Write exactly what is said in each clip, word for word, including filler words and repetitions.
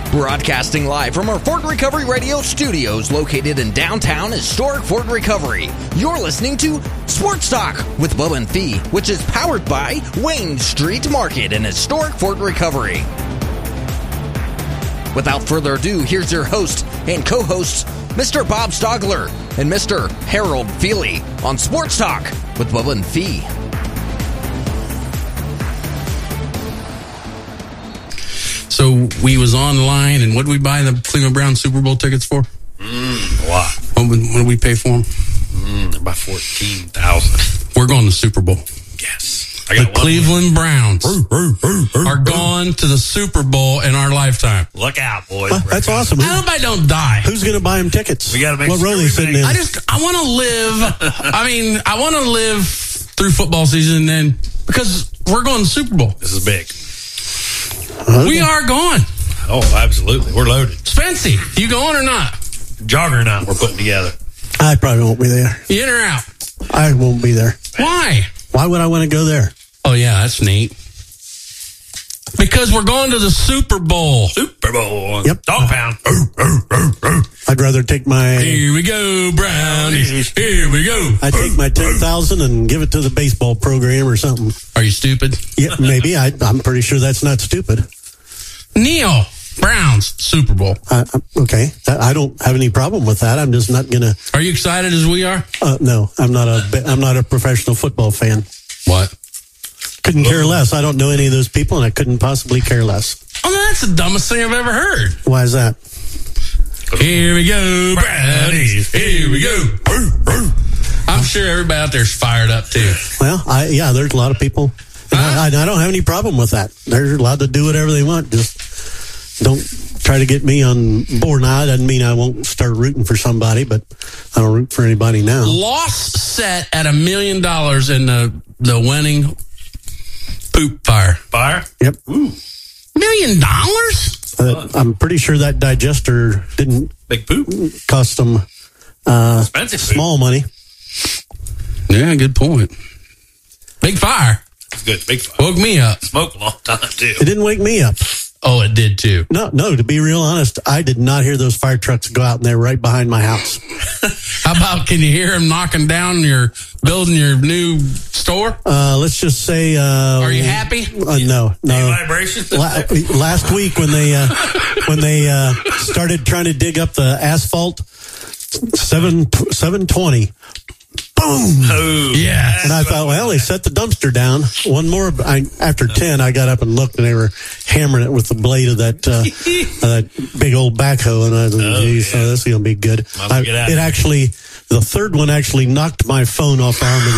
Broadcasting live from our Fort Recovery Radio studios located in downtown historic Fort Recovery. You're listening to Sports Talk with Bubba and Fee, which is powered by Wayne Street Market in historic Fort Recovery. Without further ado, here's your host and co-hosts, Mister Bob Stogler and Mister Harold Feely on Sports Talk with Bubba and Fee. So we was online, and what did we buy the Cleveland Browns Super Bowl tickets for? Mm, a lot. What, what did we pay for them? Mm, about fourteen thousand. We're going to the Super Bowl. Yes. I got the Cleveland Browns are going to the Super Bowl in our lifetime. Look out, boys. Huh, that's awesome. I hope I don't die. Who's going to buy them tickets? We got to make what sure row they sitting in? I just, I want to live, I mean, I want to live through football season, and then, because we're going to the Super Bowl. This is big. Okay. We are going. Oh, absolutely. We're loaded. Spency, you going or not? Juggernaut we're putting together. I probably won't be there. You in or out? I won't be there. Why? Why would I want to go there? Oh, yeah, that's neat. Because we're going to the Super Bowl. Super Bowl. Yep. Dog pound. I'd rather take my Here we go, Brownies. Here we go. I take my ten thousand and give it to the baseball program or something. Are you stupid? Yeah, maybe. I, I'm pretty sure that's not stupid. Neil, Browns, Super Bowl. Uh, okay, I don't have any problem with that. I'm just not gonna. Are you excited as we are? Uh, no, I'm not a. I'm not a professional football fan. What? Couldn't care less. I don't know any of those people, and I couldn't possibly care less. Oh, that's the dumbest thing I've ever heard. Why is that? Here we go, Brownies. Here we go. I'm sure everybody out there's fired up too. Well, I yeah, there's a lot of people. And I, I don't have any problem with that. They're allowed to do whatever they want. Just don't try to get me on board. Now, that doesn't mean I won't start rooting for somebody, but I don't root for anybody now. Loss set at a million dollars in the the winning poop fire. Fire? Yep. Ooh. Million dollars? Uh, I'm pretty sure that digester didn't Big poop. cost them uh, Expensive poop. small money. Yeah, good point. Big fire. It's good. Big fire. Woke me up. Smoke a long time, too. It didn't wake me up. Oh, it did too. No, no. To be real honest, I did not hear those fire trucks go out, and they're right behind my house. How about, can you hear them knocking down your, building your new store? Uh, let's just say. Uh, Are you happy? Uh, no, no. Any vibration? La- last week when they uh, when they uh, started trying to dig up the asphalt, seven seven twenty. Boom! Oh, Yes. And I thought, well, they set the dumpster down. One more. I, after ten, I got up and looked, and they were hammering it with the blade of that uh, uh, that big old backhoe. And I thought, Oh, geez, yeah. oh, this is going to be good. Might I, get out it of it. actually, the third one actually knocked my phone off the arm of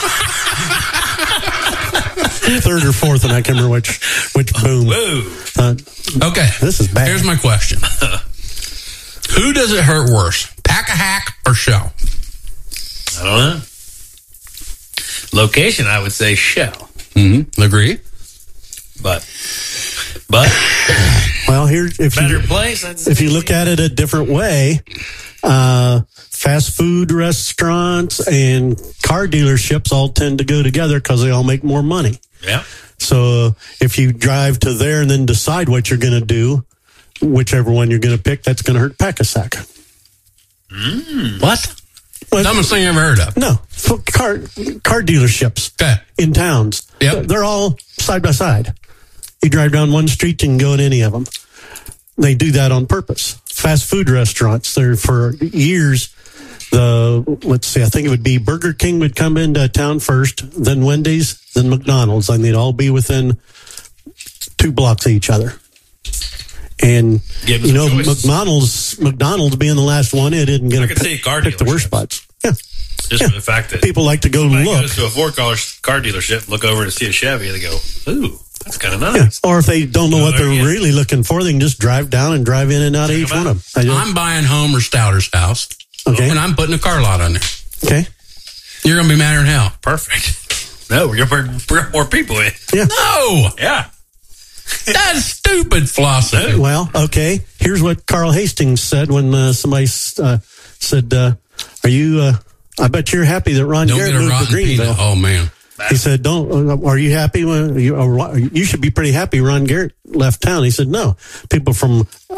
the chair. Third or fourth, and I can't remember which which boom. Whoa. Uh, Okay. This is bad. Here's my question. Who does it hurt worse? Pack-a-hack or Shell? I don't know. Location, I would say Shell. Mm-hmm. Agree? But, but, Well, here, if better you place. I'd say. if you look at it a different way, uh, fast food restaurants and car dealerships all tend to go together because they all make more money. Yeah. So if you drive to there and then decide what you're going to do, whichever one you're going to pick, that's going to hurt Pack-a-Sack. Mm. What? Well, Dumbest thing I've ever heard of. no, car car dealerships Okay. in towns. Yep. They're all side by side. You drive down one street, you can go in any of them. They do that on purpose. Fast food restaurants, they're for years. The let's see, I think it would be Burger King would come into town first, then Wendy's, then McDonald's, and they'd all be within two blocks of each other. And Give them you know, some choice. McDonald's, McDonald's being the last one, it isn't going I to could see car pick the worst dealerships. spots. Yeah, Just Yeah. for the fact that people like to go somebody look. goes to a four-car car dealership, look over to see a Chevy, and they go, ooh, that's kind of Yeah. nice. Or if they don't know Go what there they're again. really looking for, they can just drive down and drive in and out of Check each them one out. of them. I just- I'm buying Homer Stouter's house. Okay. And I'm putting a car lot on there. Okay. You're going to be madder than hell. Perfect. No, we're going to bring more people in. Yeah. No! Yeah. That's stupid philosophy. Well, okay. Here's what Carl Hastings said when uh, somebody uh, said, uh, "Are you? Uh, I bet you're happy that Ron Don't Garrett get a moved to rotten Greenville." peanut. Oh, man. He said, "Don't. Uh, are you happy when you? Uh, you should be pretty happy Ron Garrett left town." He said, "No, people from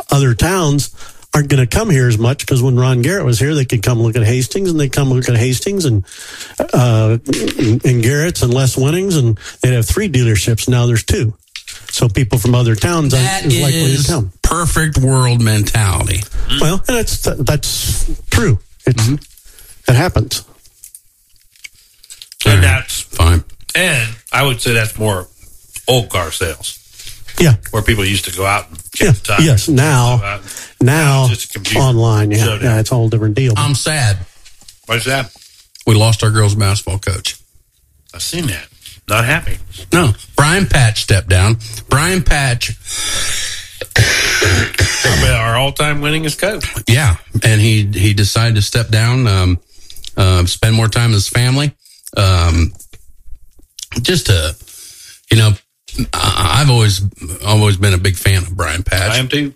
other towns aren't going to come here as much because when Ron Garrett was here, they could come look at Hastings, and they come look at Hastings and uh, and Garrett's and Les Winnings, and they'd have three dealerships. Now there's two. So people from other towns That aren't as likely is to come. perfect world mentality. Well, and that's that's true. It's, Mm-hmm. It happens. And that's Fine. and I would say that's more old car sales, Yeah. where people used to go out and check Yeah. the tires. Yes. Now, Go out and- now, it's just a computer. online. Yeah. Showdown. Yeah. It's a whole different deal. I'm sad. What's that? We lost our girls' basketball coach. I've seen that. Not happy. No, Brian Patch stepped down. Brian Patch, Probably our all-time winningest coach. yeah, and he he decided to step down, um, uh, spend more time with his family. Um, just to, you know, I- I've always always been a big fan of Brian Patch. I am too.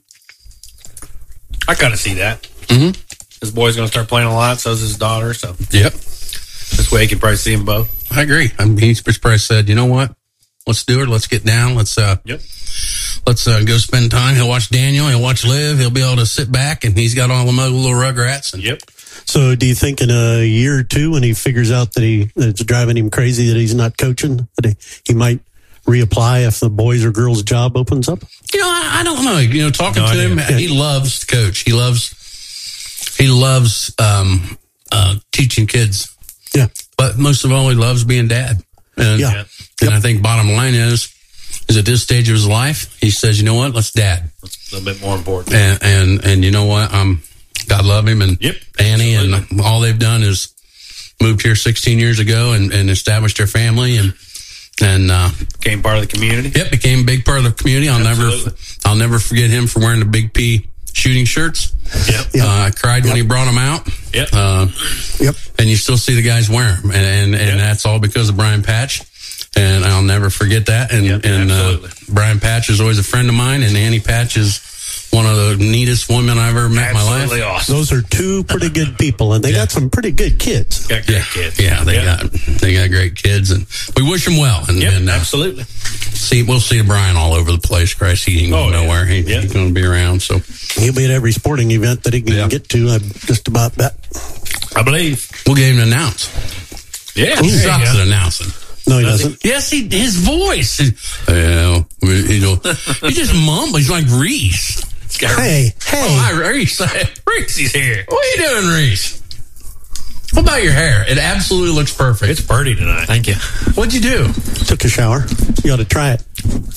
I kind of see that. Mm-hmm. His boy's going to start playing a lot. So's his daughter. So Yep, this way he can probably see them both. I agree. I mean, he's probably said, you know what? Let's do it. Let's get down. Let's uh, Yep. let's uh, go spend time. He'll watch Daniel. He'll watch Liv. He'll be able to sit back, and he's got all the little Rugrats. And Yep. So, do you think in a year or two, when he figures out that he that it's driving him crazy that he's not coaching, that he, he might reapply if the boys or girls job opens up? You know, I, I don't know. You know, talking No to idea. him, Yeah. he loves to coach. He loves he loves um, uh, teaching kids, Yeah. but most of all, he loves being dad. And, Yeah. and Yep. I think bottom line is, is at this stage of his life, he says, you know what, let's dad. That's a little bit more important. And and and you know what, um, God love him, and Yep, Annie, absolutely. and all they've done is moved here sixteen years ago and, and established their family, and and uh, Became part of the community. Yep, became a big part of the community. I'll Absolutely. never, I'll never forget him for wearing the Big P shooting shirts. Yep. Yep. Uh, I cried when he brought them out. Yep. Uh, Yep. and you still see the guys wear them, and and, and Yep. that's all because of Brian Patch. And I'll never forget that. And Yep, and uh, absolutely. Brian Patch is always a friend of mine, and Annie Patch is one of the neatest women I've ever met in my Absolutely life. awesome. Those are two pretty good people, and they Yeah. got some pretty good kids. Got great Yeah, kids. yeah, they Yep. got they got great kids, and we wish them well. And, Yep, and uh, absolutely. see, we'll see Brian all over the place. Christ, he ain't going Oh, yeah. nowhere. He, Yeah. He's going to be around. So. He'll be at every sporting event that he can Yeah. get to. I just about bet. I believe. We'll get him to announce. Yeah. He there you sucks go. at announcing. No, he Does he? doesn't. Yes, he his voice. Well, you know, he just mumbles. He's like Reese. It's got- Hey, hey. Oh, hi, Reese. Reese, he's here. What are you doing, Reese? What about your hair? It absolutely looks perfect. It's pretty tonight. Thank you. What'd you do? Took a shower. You ought to try it.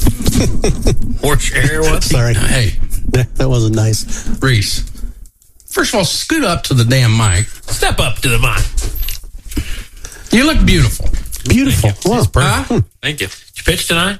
Horse your hair was. Sorry. Hey, That that wasn't nice. Reese. First of all, scoot up to the damn mic. Step up to the mic. You look beautiful. Beautiful. Wow. Huh? Thank you. Did you pitch tonight?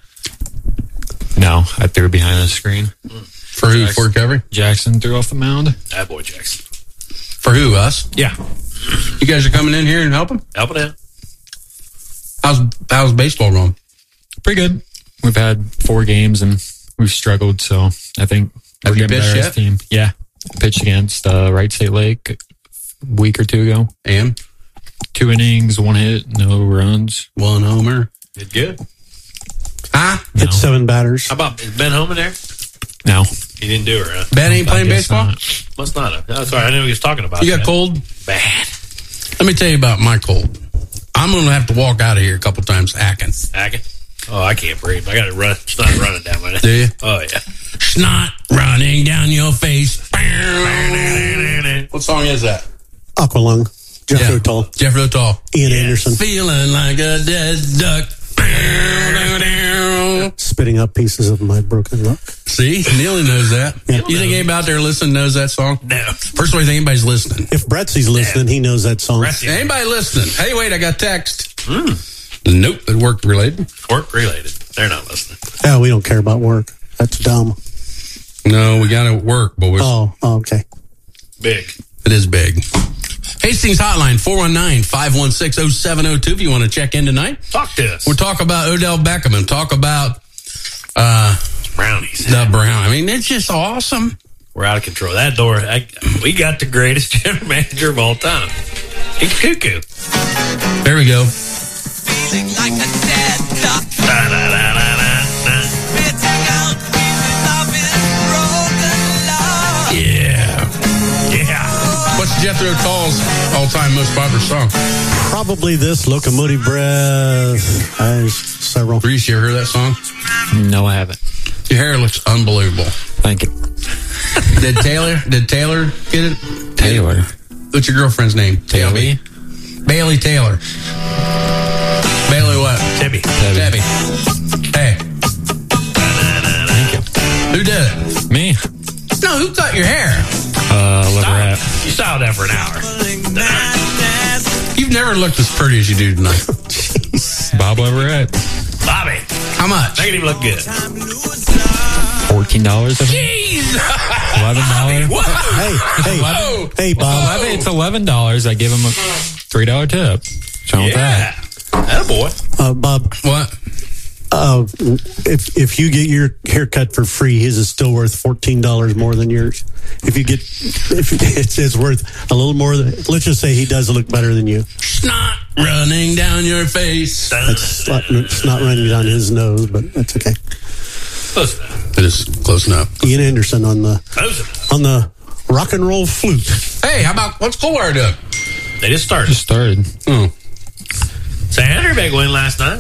No, I threw behind the screen. For who? For recovery? Jackson threw off the mound. That boy Jackson. For who? Us? Yeah. You guys are coming in here and helping? Helping out. How's how's baseball going? Pretty good. We've had four games and we've struggled, so I think Have we're you getting pitched better as yet? a team. Yeah. Pitched against uh, Wright State Lake a week or two ago. And Two innings, one hit, no runs. one homer. Did good. Huh? No. Hit seven batters. How about is Ben home in there? No. He didn't do it, huh? Ben ain't I playing guess baseball? not. Must not have. Oh, sorry, I knew he was talking about You got that. cold? Bad. Let me tell you about my cold. I'm going to have to walk out of here a couple times hacking. Hacking? Oh, I can't breathe. I got to run. It's not running down my neck. Do you? Oh, yeah. Snot running down your face. What song is that? Aqualung. Jeff Yeah. Rotal. Jeff Rotal. Ian Yeah. Anderson. Feeling like a dead duck. Spitting up pieces of my broken luck. See? Neely knows that. You think anybody out there listening knows that song? No. First of all, you think anybody's listening? If Bretsy's listening, he knows that song. Rest Anybody listening? Hey, wait, I got text. Mm. Nope, it worked related. Work related. They're not listening. Yeah, we don't care about work. That's dumb. No, we got to work, boys. Oh, oh, okay. Big. It is big. Hastings Hotline, four one nine, five one six, oh seven oh two if you want to check in tonight. Talk to us. We'll talk about Odell Beckham and talk about uh, Brownies. the Brown. I mean, it's just awesome. We're out of control. That door, I, we got the greatest general manager of all time. He's cuckoo. There we go. Feeling like a dead duck. Da, da, da, da, da, da. Spitting out pieces of his broken love. Jethro Tull's all-time most popular song? Probably this, Locomotive Breath. There's several. Reese, you ever heard that song? No, I haven't. Your hair looks unbelievable. Thank you. Did Taylor, did Taylor get it? Taylor. What's your girlfriend's name? Bailey. Bailey Taylor. Bailey what? Debbie. Debbie. Hey. Who did it? Me. No, who cut your hair? Uh, Leverett. You saw that for an hour. You've never looked as pretty as you do tonight. Bob Leverett. Bobby, How much? make it even look good. Fourteen dollars. Jeez! Eleven dollars. Hey, hey, Whoa. hey, Bob. Eleven. It's eleven dollars. I give him a three dollar tip. What's wrong with Yeah. that? That boy. Uh, Bob, What? uh, if if you get your haircut for free, his is still worth fourteen dollars more than yours. If you get, if it's, it's worth a little more than, let's just say he does look better than you. Snot running down your face. It's not, it's not running down his nose, but that's okay. Close enough. It is close enough. Ian Anderson on the Close enough. on the rock and roll flute. Hey, how about, what's Coldwater doing? They just started. Just started. Oh, Saint Andrew big win last night.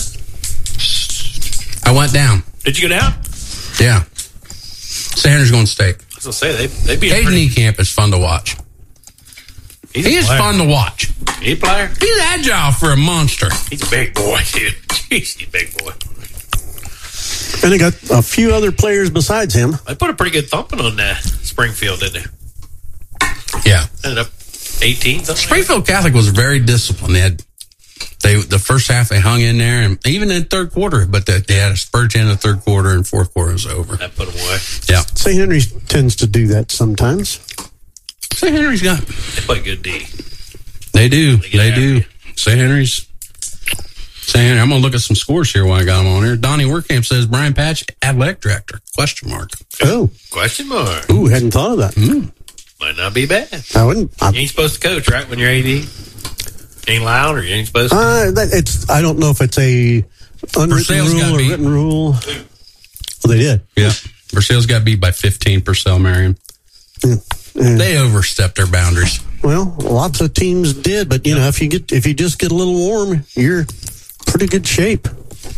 I went down. Did you go down? Yeah. Sanders going state. I was gonna say they they beat a Caden pretty. Camp is fun to watch. He's He a is player. fun to watch. He a player. He's agile for a monster. He's a big boy, dude. Jeez, he's a big boy. And they got a few other players besides him. They put a pretty good thumping on uh, Springfield, didn't they? Yeah. Ended up eighteen. something like Springfield Catholic was very disciplined. They had they the first half they hung in there, and even in the third quarter, but they, they had a spurt in the third quarter, and fourth quarter was over. that. That put them away. Yeah. Saint Henry's tends to do that sometimes. Saint Henry's got. They play good D. They do. They get They after do. you. Saint Henry's. Saint Henry. I'm gonna look at some scores here while I got them on here. Donnie Workamp says Brian Patch athletic director? Question mark. Oh, Question mark. ooh, hadn't thought of that. Mm. Might not be bad. I wouldn't. I, You ain't supposed to coach, right? When you're A D, you ain't allowed, or you ain't supposed to. Uh, that, it's. I don't know if it's a unwritten Purcell's rule gotta or be- written rule. Well, they did. Yeah. Versailles got beat by fifteen. Purcell Marion. Yeah. Yeah. They overstepped their boundaries. Well, lots of teams did, but you know, if you get if you just get a little warm, you're pretty good shape.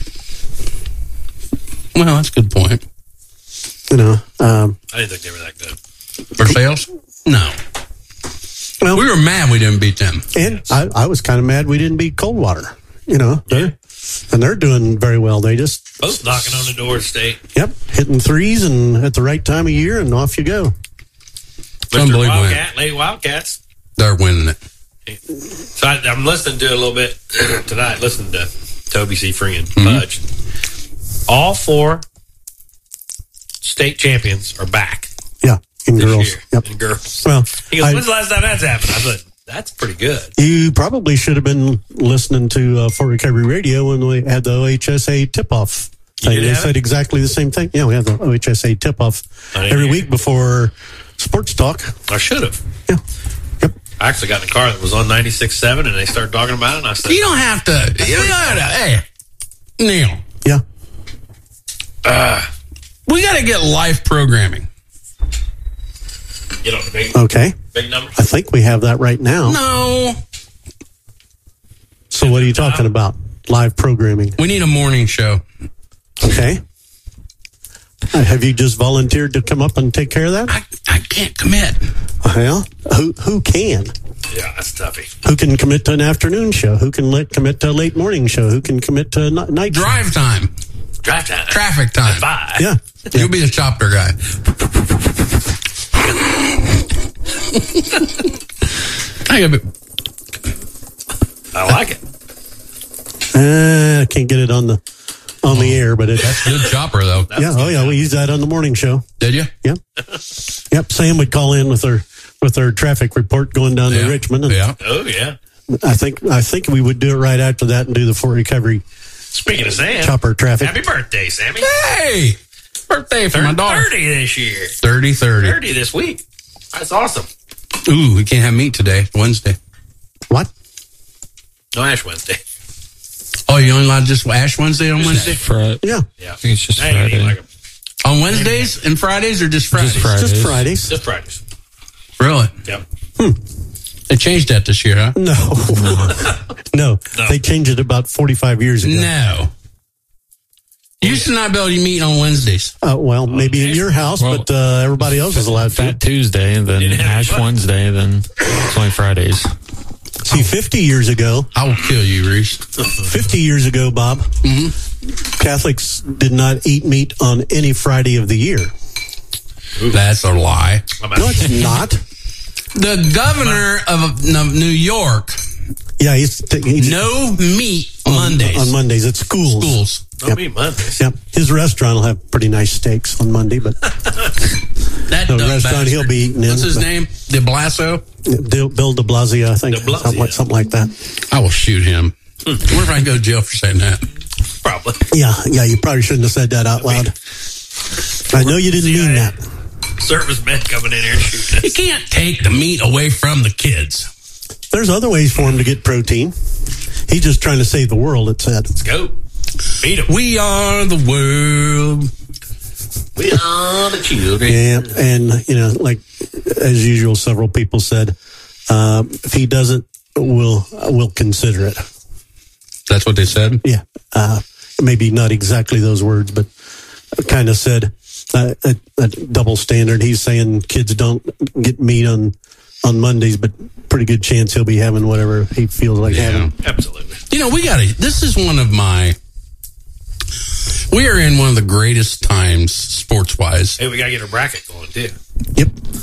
Well, that's a good point. You know. Um, I didn't think they were that good. Versailles? No. well, We were mad we didn't beat them. and I, I was kind of mad we didn't beat Coldwater. You know, they're and they're doing very well. They just Both knocking on the door of state. yep hitting threes and at the right time of year, and off you go. Mister unbelievable. Wildcat, Lady Wildcats. They're winning it. So I, I'm listening to it a little bit tonight. Listening to Toby C. Free and Mm-hmm. Fudge. All four state champions are back Yeah, in this girls. year. Yep. In girls. Well, He goes, I- when's the last time that's happened? I said, that's pretty good. you probably should have been listening to uh, Fort Recovery Radio when we had the O H S A tip-off. You They, did they have said it? exactly the same thing. Yeah, we have the O H S A tip-off I didn't every hear week it. before Sports Talk. I should have. Yeah. Yep. I actually got in a car that was on ninety-six point seven and they started talking about it and I said, You don't have to. You don't have to. Hey, Neil, Yeah. we got to get live programming. get on the big, Okay. big number. I think we have that right now. No, So what are you talking about? Live programming. we need a morning show. Okay. Uh, have you just volunteered to come up and take care of that? I, I can't commit. Well, who who can? Yeah, that's toughy. Who can commit to an afternoon show? Who can let, commit to a late morning show? Who can commit to a ni- night show? Drive time, Drive time. traffic time. Bye. Yeah. You'll be the chopper guy. I gotta be, I like it. Uh, I can't get it on the on the air, but it. that's good chopper though. Yeah. Oh yeah. We use that on the morning show. Did you? Yep. Yep. Sam would call in with her with her traffic report going down Yeah. to Richmond. And Yeah. Oh, yeah. I think I think we would do it right after that and do the Fort Recovery Speaking of Sam, chopper traffic. happy birthday, Sammy. Hey, birthday for my Turned daughter. thirty this year. thirty thirty. thirty this week. That's awesome. Ooh, we can't have meat today. Wednesday. What? No Ash Wednesday. Oh, you only allowed just Ash Wednesday on Wednesday? Friday. Yeah. Yeah. I think it's just I ain't eating Friday. like 'em. On Wednesdays and Fridays or just Fridays? Just Fridays. Just Fridays. Just Fridays. Really? Yep. They changed that this year, huh? No. no. No. They changed it about forty-five years ago. No. You used to not be able to meet on Wednesdays. Uh, well, maybe in your house, Well, but uh, everybody else is allowed to. Fat Tuesday, and then Didn't have Ash fun. Wednesday, then it's only Fridays. See, fifty years ago, I will kill you, Reese. fifty years ago, Bob, Mm-hmm. Catholics did not eat meat on any Friday of the year. That's a lie. I'm No, out. it's not. The governor of of New York, Yeah, he's, he's no meat Mondays. on Mondays at schools. Schools. Don't be Mondays. Yep. His restaurant will have pretty nice steaks on Monday, but That the dumb restaurant he'll bastard. be eating in. What's his but- name? De Blaso? Bill Bill de Blasio, I think. De Blasio. Something, like, something like that. I will shoot him. Where if I go to jail for saying that? Probably. Yeah, yeah, you probably shouldn't have said that out loud. I know you didn't mean that. Servicemen coming in here and shooting You us. can't take the meat away from the kids. There's other ways for him to get protein. He's just trying to save the world, it said. Let's go. Beat them. We are the world. We are the children. Yeah, and, you know, like, as usual, several people said, uh, if he doesn't, we'll, we'll consider it. That's what they said? Yeah. Uh, maybe not exactly those words, but kind of said uh, a, a double standard. He's saying kids don't get meat on, on Mondays, but pretty good chance he'll be having whatever he feels like Yeah. having. Absolutely. You know, we got to, this is one of my, we are in one of the greatest times sports wise. Hey, we got to get a bracket going, too. Yep.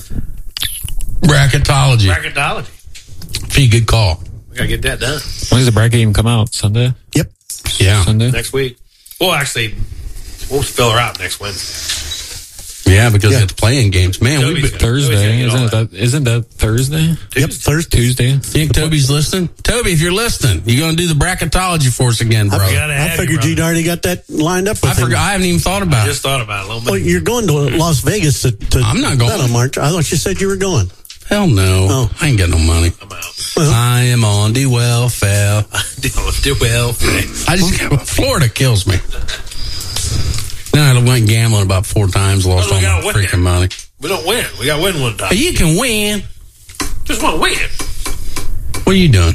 Bracketology. Bracketology. Be a good call. We got to get that done When does the bracket even come out? Sunday? Yep. Yeah. Sunday? next week. Well, actually, we'll fill her out next Wednesday. Yeah, because Yeah. it's playing games. Man, we Toby's be, gonna- Thursday. Toby's gonna Isn't get all it that, isn't that Thursday? Yep. Thursday. Tuesday? think Toby's listening? Toby, if you're listening, you're going to do the bracketology for us again, bro. We gotta I have figured you, you'd brother. already got that lined up with I him. forgot. I haven't even thought about Just it. thought about it a little bit. Oh, you're going to Las Vegas to, to I'm not going. bet on March. I thought you said you were going. Hell no. Oh. I ain't got no money. I'm out. Well, I am on the welfare. Don't do well. I just Florida kills me. Then I went gambling about four times, lost Oh, we all my gotta win. freaking money. We don't win. We got to win one time. You can win. Just want to win. What are you doing?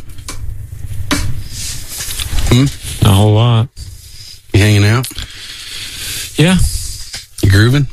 A whole lot. You hanging out? Yeah, You grooving?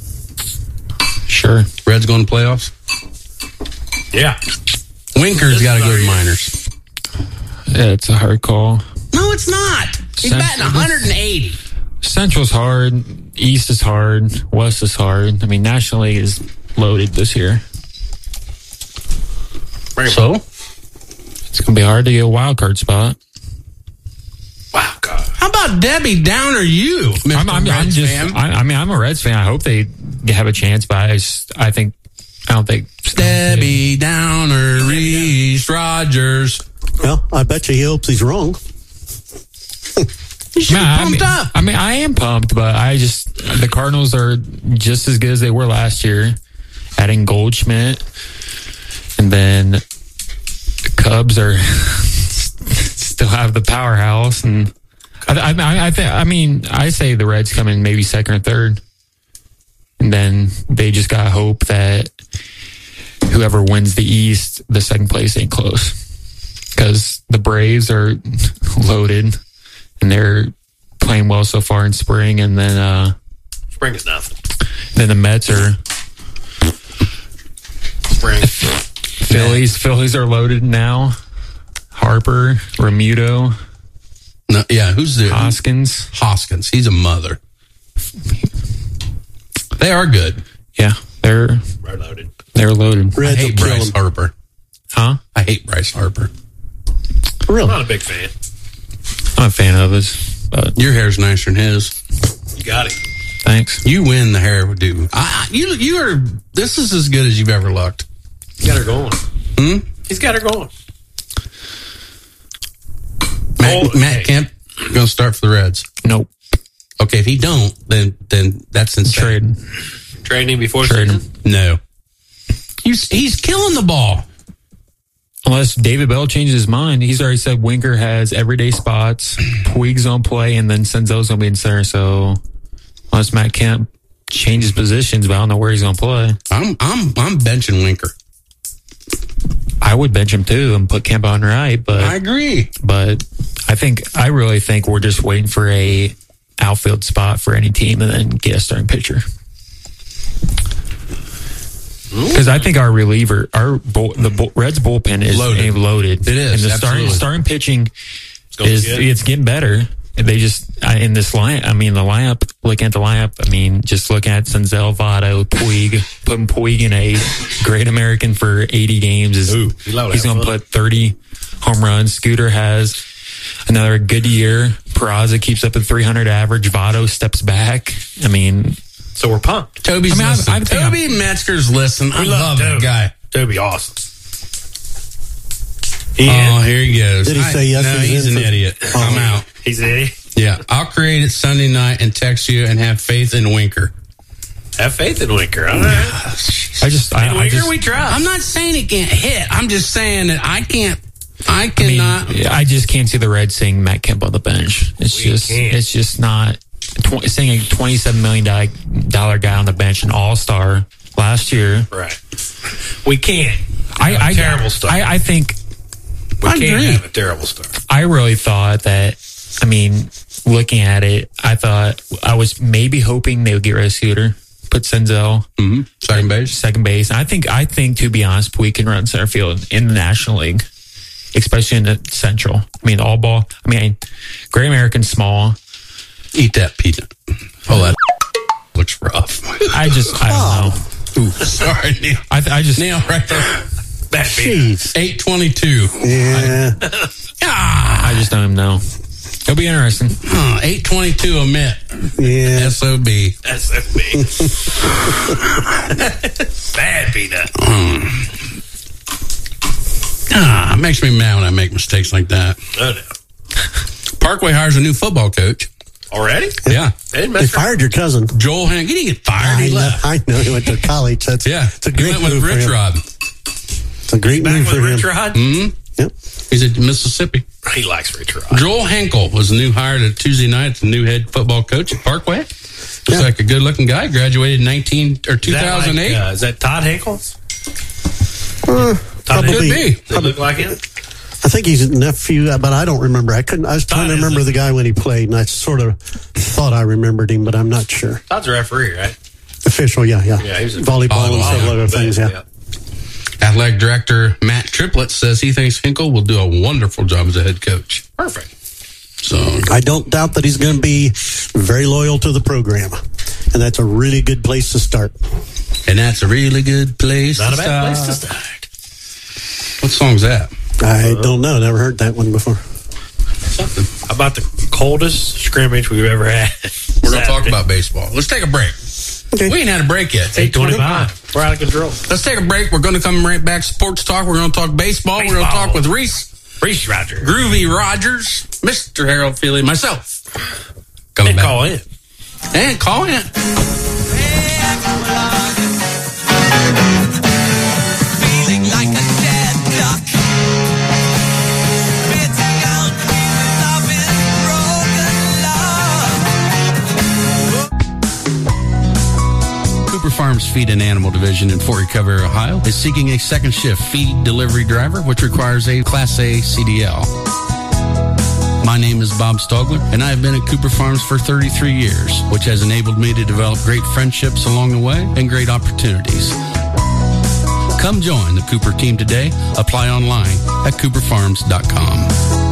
sure. Reds going to playoffs? Yeah. Winker's This got to is go our to year. minors. Yeah, it's a hard call. No, it's not. He's Central- batting one hundred eighty. Central's hard. East is hard. West is hard. I mean, National League is loaded this year. Bring 'em So? It's going to be hard to get a wild card spot. Wow, God. How about Debbie Downer, you, Mister I'm, I'm, I'm Reds just, fan? I, I mean, I'm a Reds fan. I hope they have a chance, but I, just, I think, I don't think. Debbie Downer, Reese Rogers. well, I bet you he hopes he's wrong. You should Yeah, have I pumped mean, up. I mean, I am pumped, but I just, the Cardinals are just as good as they were last year, adding Goldschmidt. And then the Cubs are still have the powerhouse. And I, I, I, think, I mean, I say the Reds come in maybe second or third. And then they just got hope that whoever wins the East, the second place ain't close. Because the Braves are loaded. And they're playing well so far in spring, and then uh, Spring is nothing. then the Mets are Spring. Phillies. Phillies are loaded now. Harper, Remuto, No, yeah, who's the Hoskins. Hoskins? He's a mother. They are good. Yeah, they're Right loaded. they're loaded. I Reds will hate kill Bryce him. Harper. Huh? I hate Bryce Harper. I'm Really? not a big fan. I'm a fan of his, but Your hair's nicer than his. You got it. thanks. You win the hair, dude. I, you, you are. This is as good as you've ever looked. He's got her going. Hmm? He's got her going. Matt, Oh, Matt hey. Kemp going to start for the Reds. Nope. Okay, if he don't, then then that's insane. Trade. Trading him before Trade him. season. No, he's he's killing the ball. Unless David Bell changes his mind. He's already said Winker has everyday spots, Puig's on play, and then Senzel's going to be in center. So unless Matt Kemp changes positions, but I don't know where he's going to play. I'm I'm I'm benching Winker. I would bench him too and put Kemp on right, but I agree. But I think I really think we're just waiting for a outfield spot for any team and then get a starting pitcher. Because I think our reliever, our bull, the bull, Reds bullpen is Loaded. loaded. It is, and the starting absolutely. starting pitching going is good. it's getting better. And they just I- in this line. I mean, the lineup. Looking at the lineup, I mean, just looking at Senzel, Votto, Puig, putting Puig in a Great American for eighty games is Ooh, he allowed to he's have going to fun. put thirty home runs. Scooter has another good year. Peraza keeps up a three hundred average. Votto steps back. I mean, So we're pumped. Toby's I mean, I- listen. I think Toby Metzger's listen. I We love that Toby. guy. Toby, awesome. Oh, Yeah, here he goes. Did he I- say yes? No, He's he's in an for- idiot. I'm out. he's an idiot. Yeah, I'll create it Sunday night and text you and have faith in Winker. Have faith in Winker. All right. I just I, In I Winker, just we try. I'm not saying he can't hit. I'm just saying that I can't. I I mean, cannot. I just can't see the Reds seeing Matt Kemp on the bench. It's We just, can't. it's just not tw- seeing a twenty-seven million dollar guy on the bench, an all star last year. Right. We can't. I, I terrible stuff. I, I think We I can't agree. have a terrible start. I really thought that. I mean, looking at it, I thought I was maybe hoping they would get rid of Scooter, put Senzel hmm Second base. second base. And I think, I think to be honest, Puig can run center field in the National League, especially in the Central. I mean, all ball. I mean, Great American small. Eat that peanut. Oh, that looks rough. I just, I don't know. Ooh, sorry, Neil. I, I just, Neil, right there. Bad beat. Jeez. eight twenty-two. Yeah. Ah, I just don't even know. It'll be interesting. uh, eight twenty-two a mitt. Yeah. S O B. That's that big. Bad peanut. Ah, it makes me mad when I make mistakes like that. Oh, no. Parkway hires a new football coach. Already? Yeah. They didn't They mess around. fired your cousin. Joel Hank. He didn't get fired. I He know, left. I know. He went to college. That's Yeah. It's a He great went with move for Rich him. Rod. It's a great Back move with for him. Rich Rod? Mm-hmm. Yep. He's at Mississippi. He likes Rich Rod. Joel Henkel was the new hired at Tuesday night, the new head football coach at Parkway. Looks Yeah. like a good looking guy. Graduated in nineteen or two Is that thousand eight. like, uh, is that Todd Hinkles? Uh, Todd probably. Could be. Does it look like him? I think he's a nephew, but I don't remember. I couldn't. I was trying to Todd is remember a- the guy when he played, and I sort of thought I remembered him, but I'm not sure. Todd's a referee, right? Official, yeah, yeah. Yeah, he was a- volleyball and Volleyball, several yeah. other things. Yeah. Athletic director Matt Triplett says he thinks Henkel will do a wonderful job as a head coach. Perfect. So I don't doubt that he's going to be very loyal to the program, and that's a really good place to start. and that's a really good place. Not to a bad start. place to start. What song's that? I don't know. Never heard that one before. Something. How about the coldest scrimmage we've ever had? We're gonna talk about baseball. Let's take a break. Okay. We ain't had a break yet. It's eight twenty-five. We're out of control. Let's take a break. We're going to come right back. Sports talk. We're going to talk baseball. We're going to Baseball. talk with Reese, Reese Roger. Groovy Rogers, Mister Harold Feely, myself. Coming And back. call in. And call in. Feeling like a dead duck. Spitting out pieces of his broken love. Cooper Farms Feed and Animal Division in Fort Recovery, Ohio is seeking a second shift feed delivery driver, which requires a Class A C D L. My name is Bob Stogler, and I have been at Cooper Farms for thirty-three years, which has enabled me to develop great friendships along the way and great opportunities. Come join the Cooper team today. Apply online at cooper farms dot com.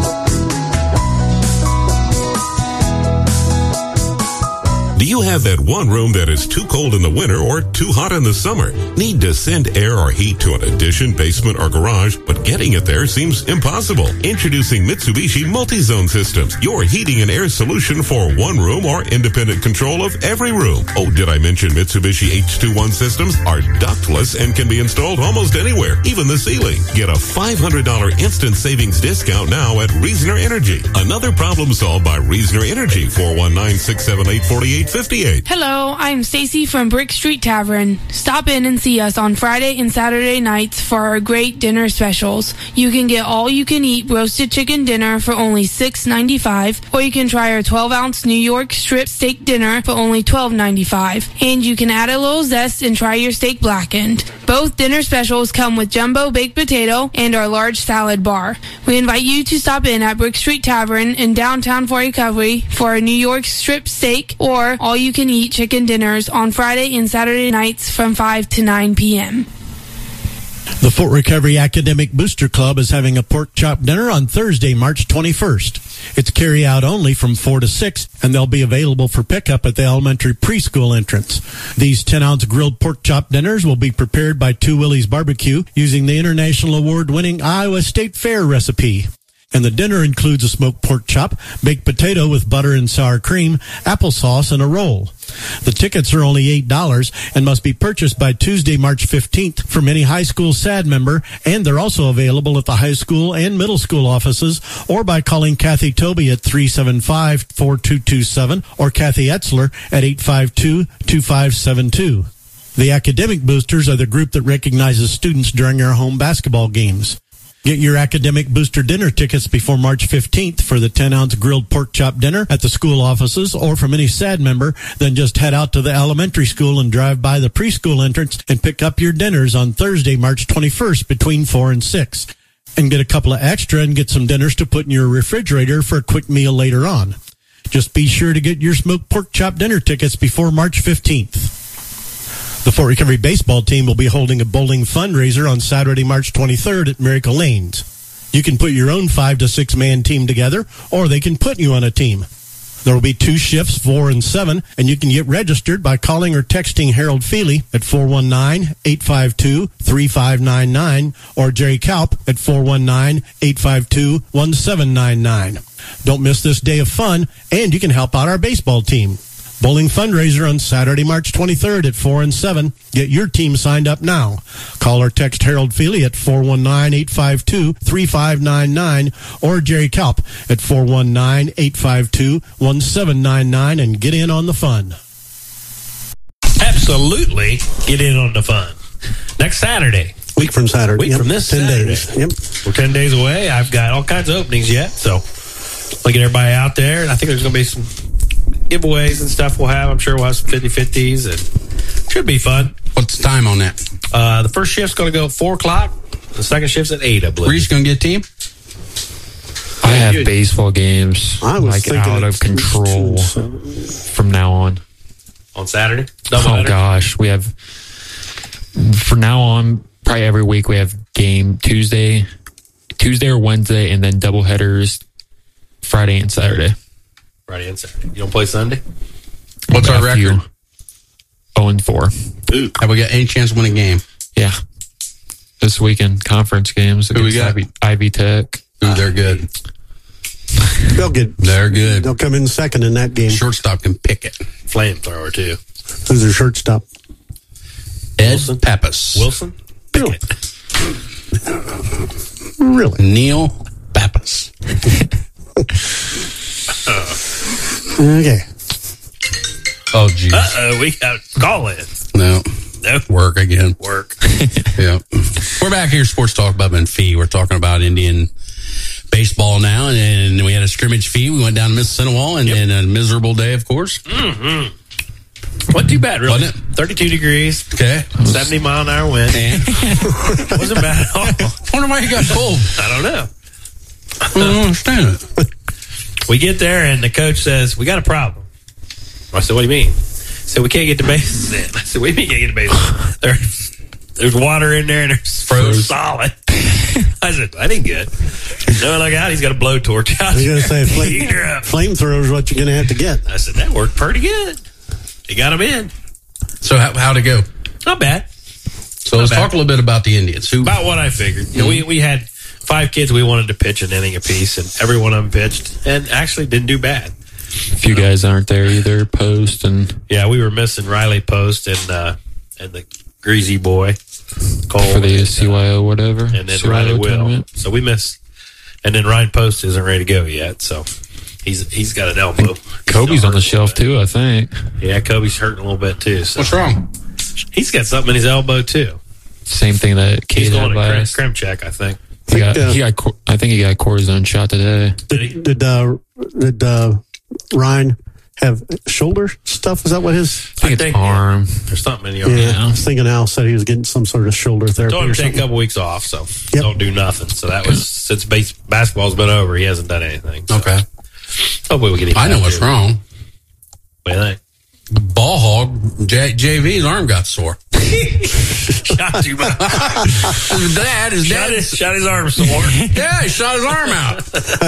Do you have that one room that is too cold in the winter or too hot in the summer? Need to send air or heat to an addition, basement, or garage, but getting it there seems impossible? Introducing Mitsubishi Multi-Zone Systems, your heating and air solution for one room or independent control of every room. Oh, did I mention Mitsubishi H twenty-one systems are ductless and can be installed almost anywhere, even the ceiling. Get a five hundred dollars instant savings discount now at Reasoner Energy. Another problem solved by Reasoner Energy. four one nine, six seven eight, four eight fifty-eight. Hello, I'm Stacy from Brick Street Tavern. Stop in and see us on Friday and Saturday nights for our great dinner specials. You can get all-you-can-eat roasted chicken dinner for only six ninety-five, or you can try our twelve-ounce New York strip steak dinner for only twelve ninety-five. And you can add a little zest and try your steak blackened. Both dinner specials come with jumbo baked potato and our large salad bar. We invite you to stop in at Brick Street Tavern in downtown Fort Recovery for a New York strip steak or all-you-can-eat chicken dinners on Friday and Saturday nights from five to nine p.m. The Fort Recovery Academic Booster Club is having a pork chop dinner on Thursday, March twenty-first. It's carry out only from four to six, and they'll be available for pickup at the elementary preschool entrance. These ten-ounce grilled pork chop dinners will be prepared by Two Willie's Barbecue using the international award-winning Iowa State Fair recipe. And the dinner includes a smoked pork chop, baked potato with butter and sour cream, applesauce, and a roll. The tickets are only eight dollars and must be purchased by Tuesday, March fifteenth from any high school S A D member, and they're also available at the high school and middle school offices or by calling Kathy Toby at three seven five, four two two seven or Kathy Etzler at eight five two, two five seven two. The Academic Boosters are the group that recognizes students during our home basketball games. Get your Academic Booster dinner tickets before March fifteenth for the ten-ounce grilled pork chop dinner at the school offices or from any S A D member. Then just head out to the elementary school and drive by the preschool entrance and pick up your dinners on Thursday, March twenty-first between four and six. And get a couple of extra and get some dinners to put in your refrigerator for a quick meal later on. Just be sure to get your smoked pork chop dinner tickets before March fifteenth. The Fort Recovery baseball team will be holding a bowling fundraiser on Saturday, March twenty-third at Miracle Lanes. You can put your own five to six man team together, or they can put you on a team. There will be two shifts, four and seven, and you can get registered by calling or texting Harold Feely at four one nine, eight five two, three five nine nine or Jerry Kalp at four one nine, eight five two, one seven nine nine. Don't miss this day of fun, and you can help out our baseball team. Bowling fundraiser on Saturday, March twenty-third at four and seven. Get your team signed up now. Call or text Harold Feely at four one nine, eight five two, three five nine nine or Jerry Kalp at four one nine, eight five two, one seven nine nine and get in on the fun. Absolutely get in on the fun. Next Saturday. Week from Saturday. Week yep. from this ten Saturday. days. Yep. We're ten days away. I've got all kinds of openings yet, so I'll get everybody out there. And I think there's going to be some giveaways and stuff we'll have. I'm sure we'll have some fifty-fifties and should be fun. What's the time on that? Uh, the first shift's going to go at four o'clock. The second shift's at eight, I believe. Were you just going to get a team? I have baseball games I was like thinking out of control from now on. On Saturday? Oh gosh, we have from now on probably every week we have game Tuesday, Tuesday or Wednesday, and then double headers Friday and Saturday. Friday and Saturday. You don't play Sunday? What's our record? Oh and four. Ooh. Have we got any chance to win a game? Yeah. This weekend, conference games. Who we got? Ivy, Ivy Tech. Ooh, they're good. They'll get. They're good. They'll come in second in that game. Shortstop can pick it. Flamethrower, too. Who's their shortstop? Ed Wilson? Pappas. Wilson? Really? Really? Neil Pappas. Okay. Oh, geez. Uh-oh, we got call in. No. No. Work again. Work. Yeah. We're back here, Sports Talk, Bubba and Fee. We're talking about Indian baseball now, and, and we had a scrimmage fee. We went down to Mississinawa, and, Yep. and a miserable day, of course. Mm-hmm. Wasn't too bad, really. Wasn't it? thirty-two degrees, Okay. seventy mile an hour wind. And Wasn't bad at all. I wonder why you got cold. I don't know. I don't understand it. We get there, and the coach says, we got a problem. I said, what do you mean? He said, we can't get the bases in. I said, what do you mean you can't get the bases in? There, there's water in there, and there's froze solid. I said, that ain't good. No, look out, he's got a blowtorch out. I was going to say, Heat her up. flame, flamethrower is what you're going to have to get. I said, that worked pretty good. He got him in. So how, how'd it go? Not bad. So let's bad. talk a little bit about the Indians. Who? About what I figured. You know, we, we had five kids we wanted to pitch an inning apiece, and every one of them pitched, and actually didn't do bad. A few guys aren't there either. Post and Yeah, we were missing Riley Post and uh, and the greasy boy Cole for the and, C Y O whatever. and then C Y O Riley Will. tournament. So we missed, and then Ryan Post isn't ready to go yet. So He's he's got an elbow. Kobe's on the shelf too, I think. Yeah, Kobe's hurting a little bit too. So. What's wrong? He's got something in his elbow too. Same thing that He's Cade had going to crim, last. crim check, I think. He got, uh, he got, cor- I think he got a cortisone shot today. Did, did, uh, did uh, Ryan have shoulder stuff? Is that what his? I think I it's think, arm. There's something in the Yeah, arm. I was thinking Al said he was getting some sort of shoulder therapy Told him or to take a something. couple weeks off, so Yep. don't do nothing. So that was since base, basketball's been over, he hasn't done anything. So Okay. hopefully we get him. I know back what's to it. wrong. What do you think? Ball hog, J- JV's arm got sore. Shot you, man. His dad, his Shot dad, his, shot his arm sore. yeah, he shot his arm out.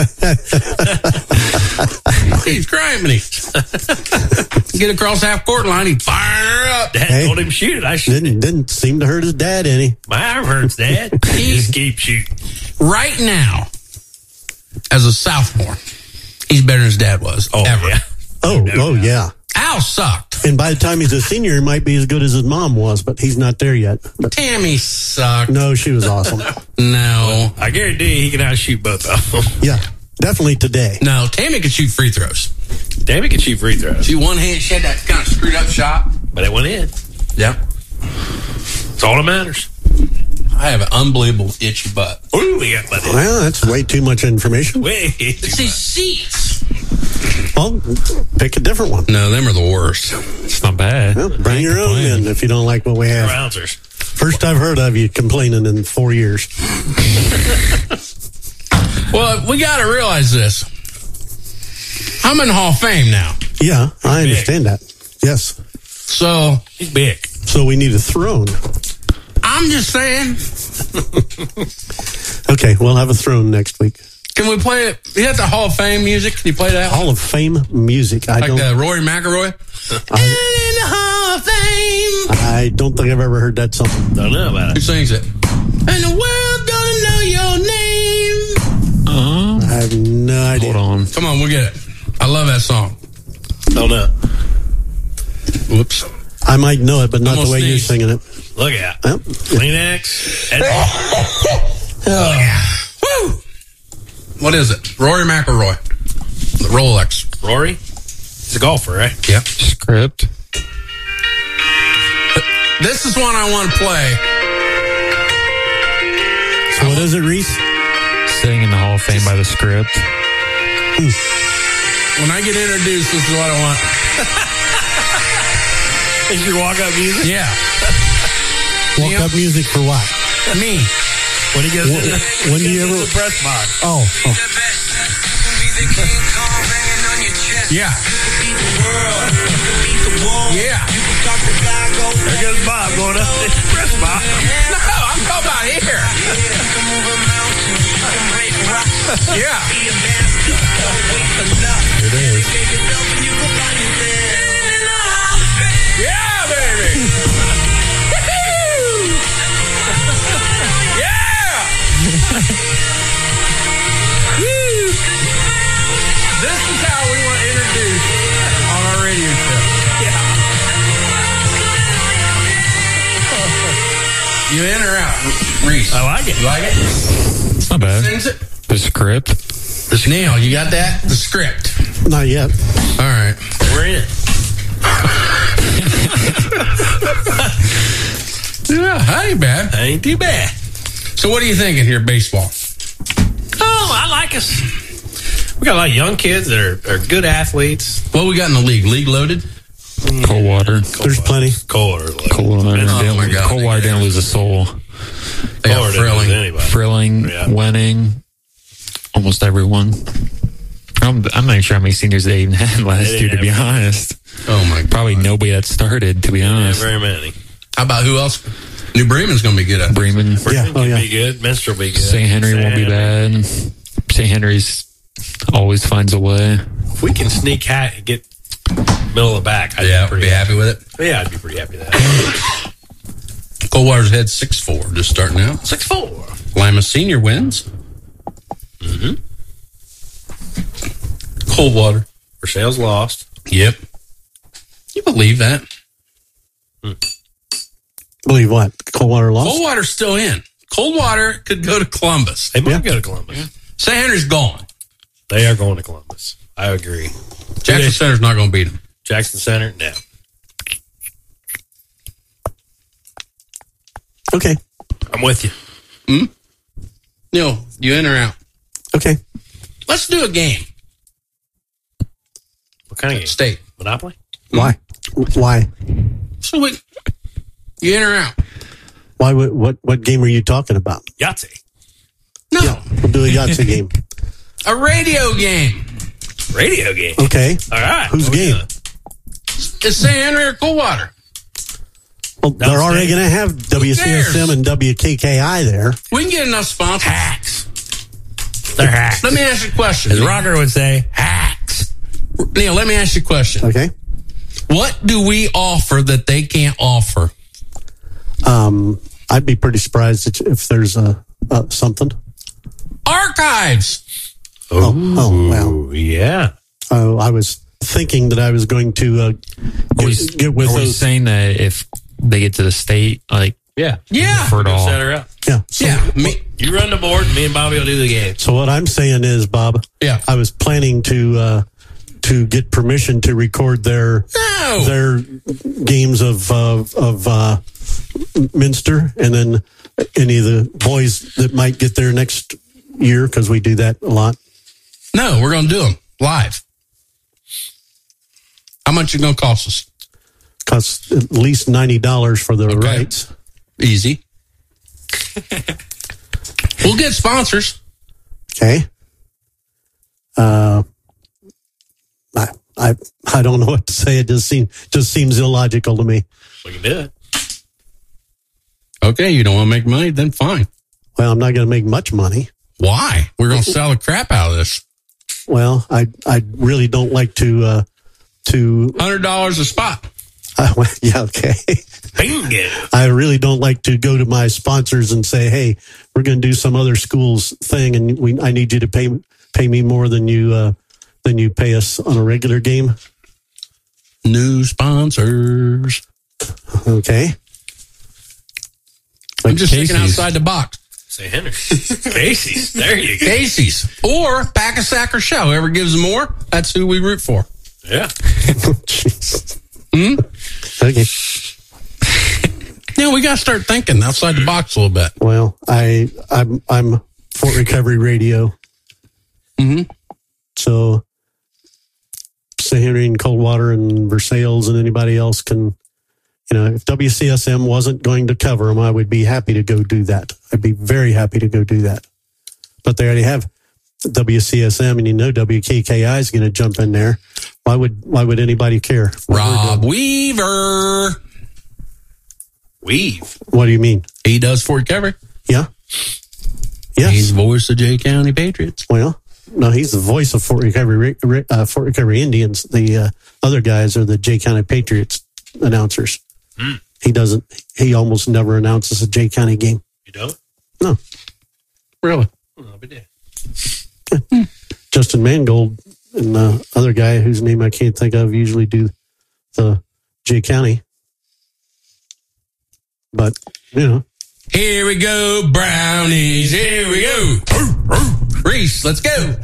He's crying me. Get across half court line, he fire her up. Dad Hey. told him shoot it. I shoot Didn't didn't seem to hurt his dad any. My arm hurts, Dad. Just keep shooting. Right now, as a sophomore, he's better than his dad was. Oh, ever. yeah. Oh, oh yeah. Al sucked. And by the time he's a senior, he might be as good as his mom was, but he's not there yet. But Tammy sucked. no, she was awesome. No. I guarantee he can outshoot both of them. Yeah, definitely today. No, Tammy could shoot free throws. Damn, he can shoot free throws. She one hand, she had that kind of screwed up shot. But it went in. Yep. That's all that matters. I have an unbelievable itchy butt. Ooh, we got money. Well, that's way too much information. Wait. It's these seats. Well, pick a different one. No, them are the worst. It's not bad. Well, bring your own in if you don't like what we have. Bouncers. First I've heard of you complaining in four years. Well, we got to realize this. I'm in the Hall of Fame now. Yeah, I understand that. Yes. So He's big. So we need a throne. I'm just saying, Okay, we'll have a throne next week. can we play it? You have the Hall of Fame music. Can you play that? Hall of Fame music. I Like don't. the Rory McIlroy? I, In the Hall of Fame. I don't think I've ever heard that song. Don't know about Who it. sings it? And the world gonna know your name. Uh, I have no idea. hold on. Come on, we'll get it. I love that song. Don't know. Whoops. I might know it, but not Almost the way you're sneezed. singing it. Look out. Well, Kleenex. Ed- Woo! What is it? Rory McIlroy. The Rolex. Rory. He's a golfer, right? Yep. Script. This is one I want to play. so what is it, Reese? Sitting in the Hall of Fame by the Script. When I get introduced, this is what I want. Is your walk-up music? Yeah. Walk Yep. up music for what? Me. When he goes When- in the, when do you goes in ever- the press box. Oh, oh. Yeah. Yeah. There goes Bob going up the press box. No, I'm talking about here. Yeah. It is. Yeah, baby. Woo-hoo. Yeah. Woo. This is how we want to introduce on our radio show. You in or out, Reese? I like it. You like it? It's not bad. Sings it. The Script. Neil, you got that? The script. Not yet. All right. We're in it. Yeah, that ain't bad. Ain't too bad. So what are you thinking here, baseball? Oh, I like us. We got a lot of young kids that are, are good athletes. What we got in the league? League loaded? Cold water. There's plenty. Colder. Like, Cold water. Oh, didn't- my God. Cold water didn't lose a soul. They got Colder Frilling. than anybody. Frilling, Yeah. Wenning, almost everyone. I'm, I'm not sure how many seniors they even had last They year, to didn't be have- honest. Oh, my God. Probably nobody that started, to be Not honest. very many. How about who else? New Bremen's going to be good at it. Bremen, Yeah. Oh, yeah. Be good. Minster will be good. Saint Henry won't be Henry. bad. Saint Henry's always finds a way. If we can sneak hat and get middle of the back, I'd Yeah, be pretty be happy with it. Yeah, I'd be pretty happy with that. Coldwater's head six four, just starting out. Six four. Lima Senior wins. Mm-hmm. Coldwater. Rochele's lost. Yep. You believe that? Believe what? Coldwater lost? Coldwater's still in. Coldwater could go to Columbus. They might Yeah. go to Columbus. Saint Henry's gone. They are going to Columbus. I agree. Jackson Center's not going to beat them. Jackson Center, no. Okay. I'm with you. Hmm? No, you in or out? Okay. Let's do a game. What kind of game? State. Monopoly? Why? Why? So what? You in or out? Why? What? What, what game are you talking about? Yahtzee. No. Yeah, we'll do a Yahtzee game. A radio game. Radio game. Okay. All right. Whose What we game? doing? It's Saint Henry or Coldwater. Well, they're already going to have W C S M and W K K I there. We can get enough sponsors. Hacks. They're hacks. Let me ask you a question. As Roger would say, hacks. Neil, let me ask you a question. Okay. What do we offer that they can't offer? Um, I'd be pretty surprised if- if there's a, a something. Archives. Oh, oh, well. Yeah. Uh, I was thinking that I was going to uh, Are we, get, get with are we those. saying that if they get to the state, like, Yeah. Yeah. for it all? Set her up. Yeah. So, Yeah. Me, You run the board, me and Bobby will do the game. so what I'm saying is, Bob, yeah. I was planning to uh, to get permission to record their No. their games of uh, of uh, Minster, and then any of the boys that might get there next year, because we do that a lot. No, we're going to do them live. How much it going to cost us? Costs at least ninety dollars for the Okay. rights. Easy. We'll get sponsors. Okay. Uh, I, I I don't know what to say. It just seems just seems illogical to me. We can do it. Okay, you don't want to make money? Then fine. Well, I'm not going to make much money. Why? We're going to sell the crap out of this. Well, I I really don't like to uh, to. one hundred dollars a spot. Uh, well, yeah, okay. Bingo. I really don't like to go to my sponsors and say, "Hey, we're going to do some other school's thing, and we I need you to pay pay me more than you uh, than you pay us on a regular game." New sponsors. Okay. I'm just thinking Casey's. outside the box. Say Henry. Casey's. There you go. Casey's or Pack a Sack or Shell. Whoever gives more, that's who we root for. Yeah. Jeez. Hmm? Okay. Yeah, we got to start thinking outside the box a little bit. Well, I I'm I'm Fort Recovery Radio. Mm-hmm. So Saint Henry and Coldwater and Versailles and anybody else can, you know, if W C S M wasn't going to cover them, I would be happy to go do that. I'd be very happy to go do that. But they already have W C S M, and you know W K K I is going to jump in there. Why would why would anybody care? what we're Rob doing? Weaver. Weave. What do you mean? He does Fort Recovery. Yeah. He's Yes. the voice of Jay County Patriots. Well, no, he's the voice of Fort Recovery uh, Fort Recovery Indians. The uh, other guys are the Jay County Patriots announcers. Mm. He doesn't. He almost never announces a Jay County game. You don't? No. Really? Oh, I'll be dead. Justin Mangold and the other guy whose name I can't think of usually do the Jay County. But, you know, Here we go, brownies. Here we go. Reese, let's go. I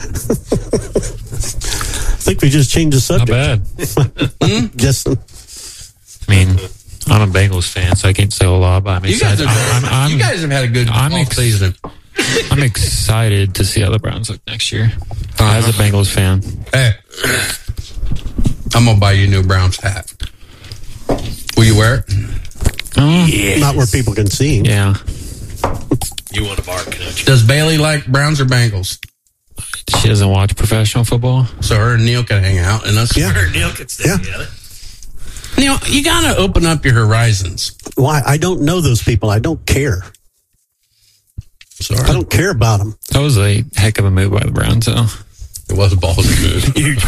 think we just changed the Not subject. bad. Guessing. I mean, I'm a Bengals fan, so I can't say a lot, but I'm You guys, excited. are, I'm, I'm, you guys have had a good I'm off ex- season. I'm excited to see how the Browns look next year. As a Bengals fan. Hey, I'm going to buy you a new Browns hat. Will you wear it? Oh, Not where people can see. yeah. You want a bark, don't you? Does Bailey like Browns or Bengals? She doesn't watch professional football. So her and Neil can hang out. And us. Yeah. Her and Neil can stay Yeah. together. Neil, you got to open up your horizons. Why? I don't know those people. I don't care. Sorry. I don't care about them. That was a heck of a move by the Browns, though. It was a ballsy move. Huge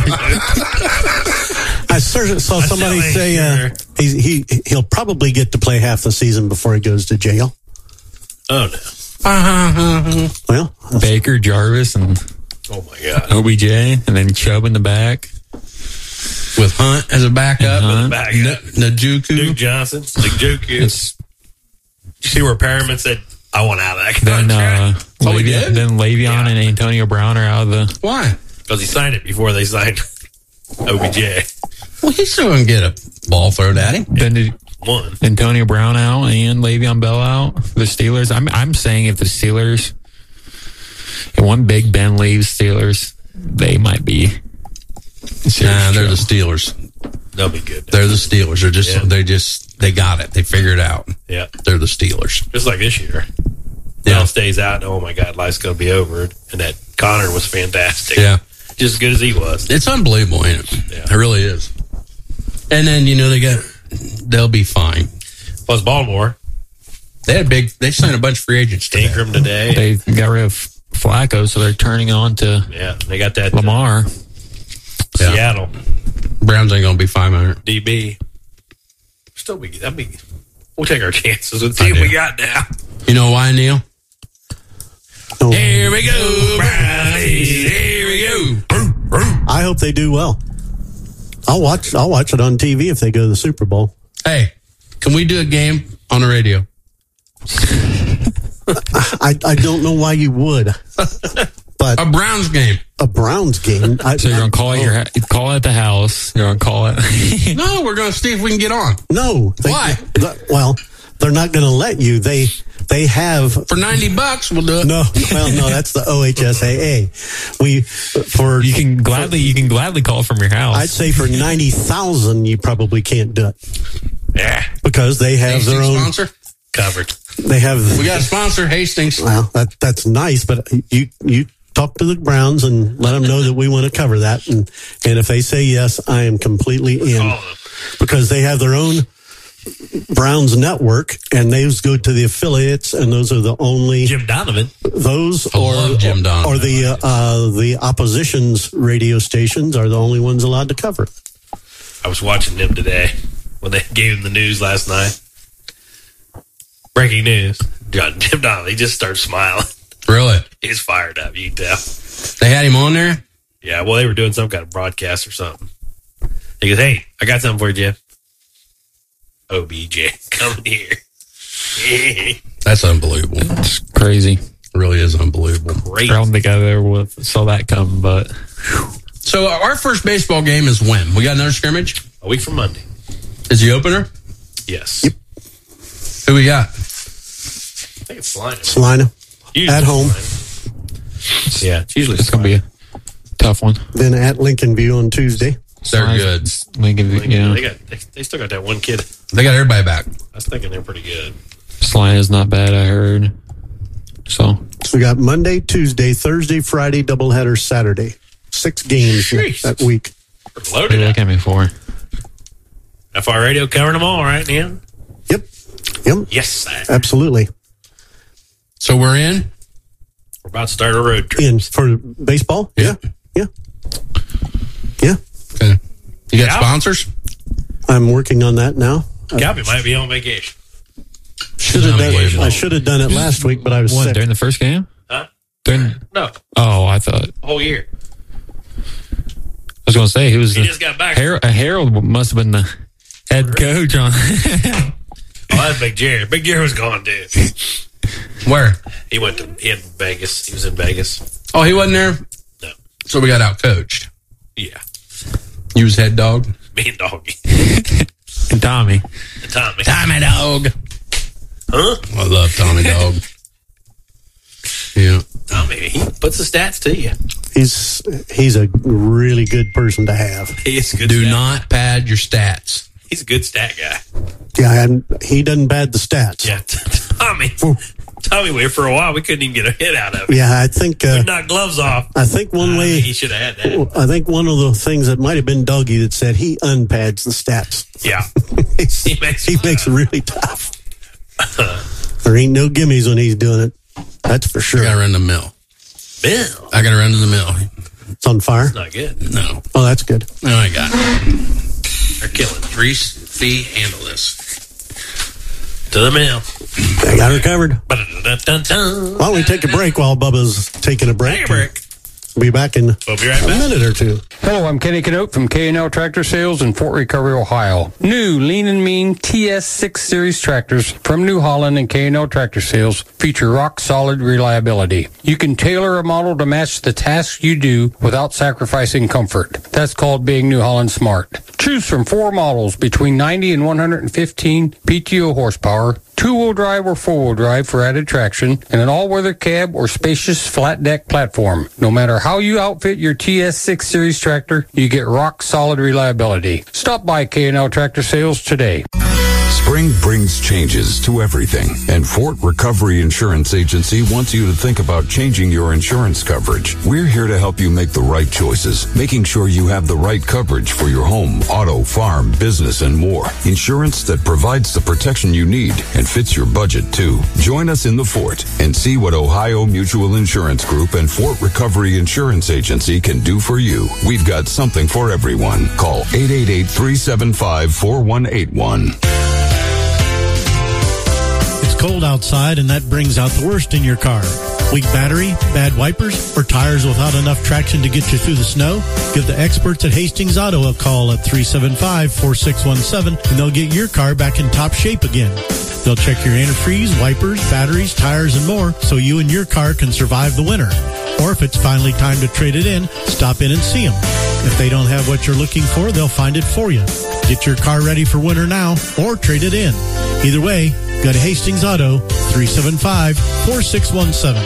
I certainly saw somebody still say uh, ain't he's, he he'll probably get to play half the season before he goes to jail. Oh, no. Uh-huh. Well, Baker, Jarvis, and Oh, my God. O B J, and then Chubb in the back. With Hunt as a backup. And Hunt. Back N- up. Njoku. Duke Johnson. Like Joku. It's You see where Perriman said, I want out of that then contract. uh, Oh, he Le'Veon, did? then Le'Veon Yeah. and Antonio Brown are out of the. Why? Because he signed it before they signed O B J. Well, he's still going to get a ball thrown at him. Then did One. Antonio Brown out and Le'Veon Bell out for the Steelers. I'm I'm saying if the Steelers, if one Big Ben leaves Steelers, they might be. Nah, they're the Steelers. They'll be good. They're the Steelers. They're just, Yeah. they just, they got it. They figured it out. Yeah. They're the Steelers. Just like this year. Yeah. Bell stays out. Oh, my God, life's going to be over. And that Connor was fantastic. Yeah. Just as good as he was. It's unbelievable, ain't it? Yeah. It really is. And then, you know, they got, they'll be fine. Plus Baltimore. They had big, they signed a bunch of free agents today. Ingram today. They got rid of Flacco, so they're turning on to yeah, they got that uh, Lamar. Yeah. Seattle Browns ain't going to be five hundred. D B. Still be, that'd be, we'll take our chances with the I team do. we got now. You know why, Neil? Oh, Here we go, Brownies. Here we go. I hope they do well. I'll watch. I'll watch it on T V if they go to the Super Bowl. Hey, can we do a game on the radio? I, I don't know why you would, but A Browns game. a Browns game. I, So you're gonna call it your ha- call it at the house. You're gonna call it. No, we're going to see if we can get on. No. They, Why? th- well, they're not going to let you. They they have For ninety bucks, we'll do it. no. Well, no, that's the O H S A A. We for You can gladly you can gladly call from your house. I'd say for ninety thousand, you probably can't do it Yeah. because they have Hastings their own. sponsor. Covered. They have. We got a sponsor, Hastings. Well, that that's nice, but you you talk to the Browns and let them know that we want to cover that, and and if they say yes, I am completely in Call them. because they have their own Browns network, and those go to the affiliates, and those are the only Jim Donovan. those I or love Jim Donovan. or the uh, uh, the opposition's radio stations are the only ones allowed to cover it. I was watching them today when they gave him the news last night. Breaking news. John, Jim Donovan, he just started smiling. Really? He's fired up, you can tell. They had him on there? Yeah, well, they were doing some kind of broadcast or something. He goes, hey, I got something for you, Jeff. O B J, coming here. That's unbelievable. It It's crazy. really is unbelievable. Great. I don't think I ever would have saw that come, but So uh, our first baseball game is when? We got another scrimmage? A week from Monday. Is the opener? Yes. Who we got? I think it's Salina. Salina Usually at home, Salina. Yeah, it's usually it's gonna be a tough one. then at Lincoln View on Tuesday. They're good. Lincoln, Salina. yeah. They got. They, they still got that one kid. They got everybody back. I was thinking they're pretty good. Salina's not bad, I heard. So So we got Monday, Tuesday, Thursday, Friday, doubleheader Saturday. Six games Jeez. that week. We're what loaded are you up. looking at me for? F R Radio covering them all, right, Ian? Yep. Yep. Yes, sir. Absolutely. So we're in? We're about to start a road trip. In for baseball? Yeah. Yeah. Yeah. Okay. You got Yeah. sponsors? I'm working on that now. Gabby might be on vacation. Should have done Unbelievable. I should have done it last week, but I was What, sick. during the first game? Huh? During No, oh, I thought the whole year. I was going to say he was He the just got back. Harold, Harold must have been the head coach on. Oh, that's Big Jerry. Big Jerry was gone, dude. Where? He went to he had Vegas. He was in Vegas. Oh, he wasn't there? No. So we got out coached. Yeah. You was head dog? Me and Doggy. and Tommy. And Tommy. Tommy Dog. Huh? I love Tommy Dog. Yeah. Tommy, he puts the stats to you. He's he's a really good person to have. He is a good Do stat. not pad your stats. He's a good stat guy. Yeah, and he doesn't bad the stats. Yeah. Tommy. Tommy, we for a while we couldn't even get a hit out of him. Yeah, I think uh, Knock gloves off. I think one Uh, way he should have had that. I think one of the things that might have been Dougie that said he unpads the stats. Yeah. he makes he it makes it tough. really tough. There ain't no gimmies when he's doing it. That's for I sure. gotta run the mill. Bill. I gotta run to the mill. It's on fire. Not good. No. Oh, that's good. No, I got it. They're killing it. Reese, Fee, handle this. To the mill. I got her covered. Ba-da-da-da-da-da. Why don't we take a break while Bubba's taking a break? Take a break. We'll be back in We'll be right a back. minute or two. Hello, I'm Kenny Canote from K and L Tractor Sales in Fort Recovery, Ohio. New Lean and Mean T S six Series tractors from New Holland and K and L Tractor Sales feature rock-solid reliability. You can tailor a model to match the tasks you do without sacrificing comfort. That's called being New Holland smart. Choose from four models between ninety and one hundred fifteen P T O horsepower, two-wheel drive or four-wheel drive for added traction, and an all-weather cab or spacious flat-deck platform. No matter how you outfit your T S six Series tractor, you get rock-solid reliability. Stop by K and L Tractor Sales today. Spring brings changes to everything, and Fort Recovery Insurance Agency wants you to think about changing your insurance coverage. We're here to help you make the right choices, making sure you have the right coverage for your home, auto, farm, business, and more. Insurance that provides the protection you need and fits your budget, too. Join us in the Fort and see what Ohio Mutual Insurance Group and Fort Recovery Insurance Agency can do for you. We've got something for everyone. Call eight eight eight, three seven five, four one eight one. It's cold outside, and that brings out the worst in your car. Weak battery, bad wipers, or tires without enough traction to get you through the snow? Give the experts at Hastings Auto a call at three seven five, four six one seven, and they'll get your car back in top shape again. They'll check your antifreeze, wipers, batteries, tires, and more so you and your car can survive the winter. Or if it's finally time to trade it in, stop in and see them. If they don't have what you're looking for, they'll find it for you. Get your car ready for winter now or trade it in. Either way, go to Hastings Auto, three seven five, four six one seven.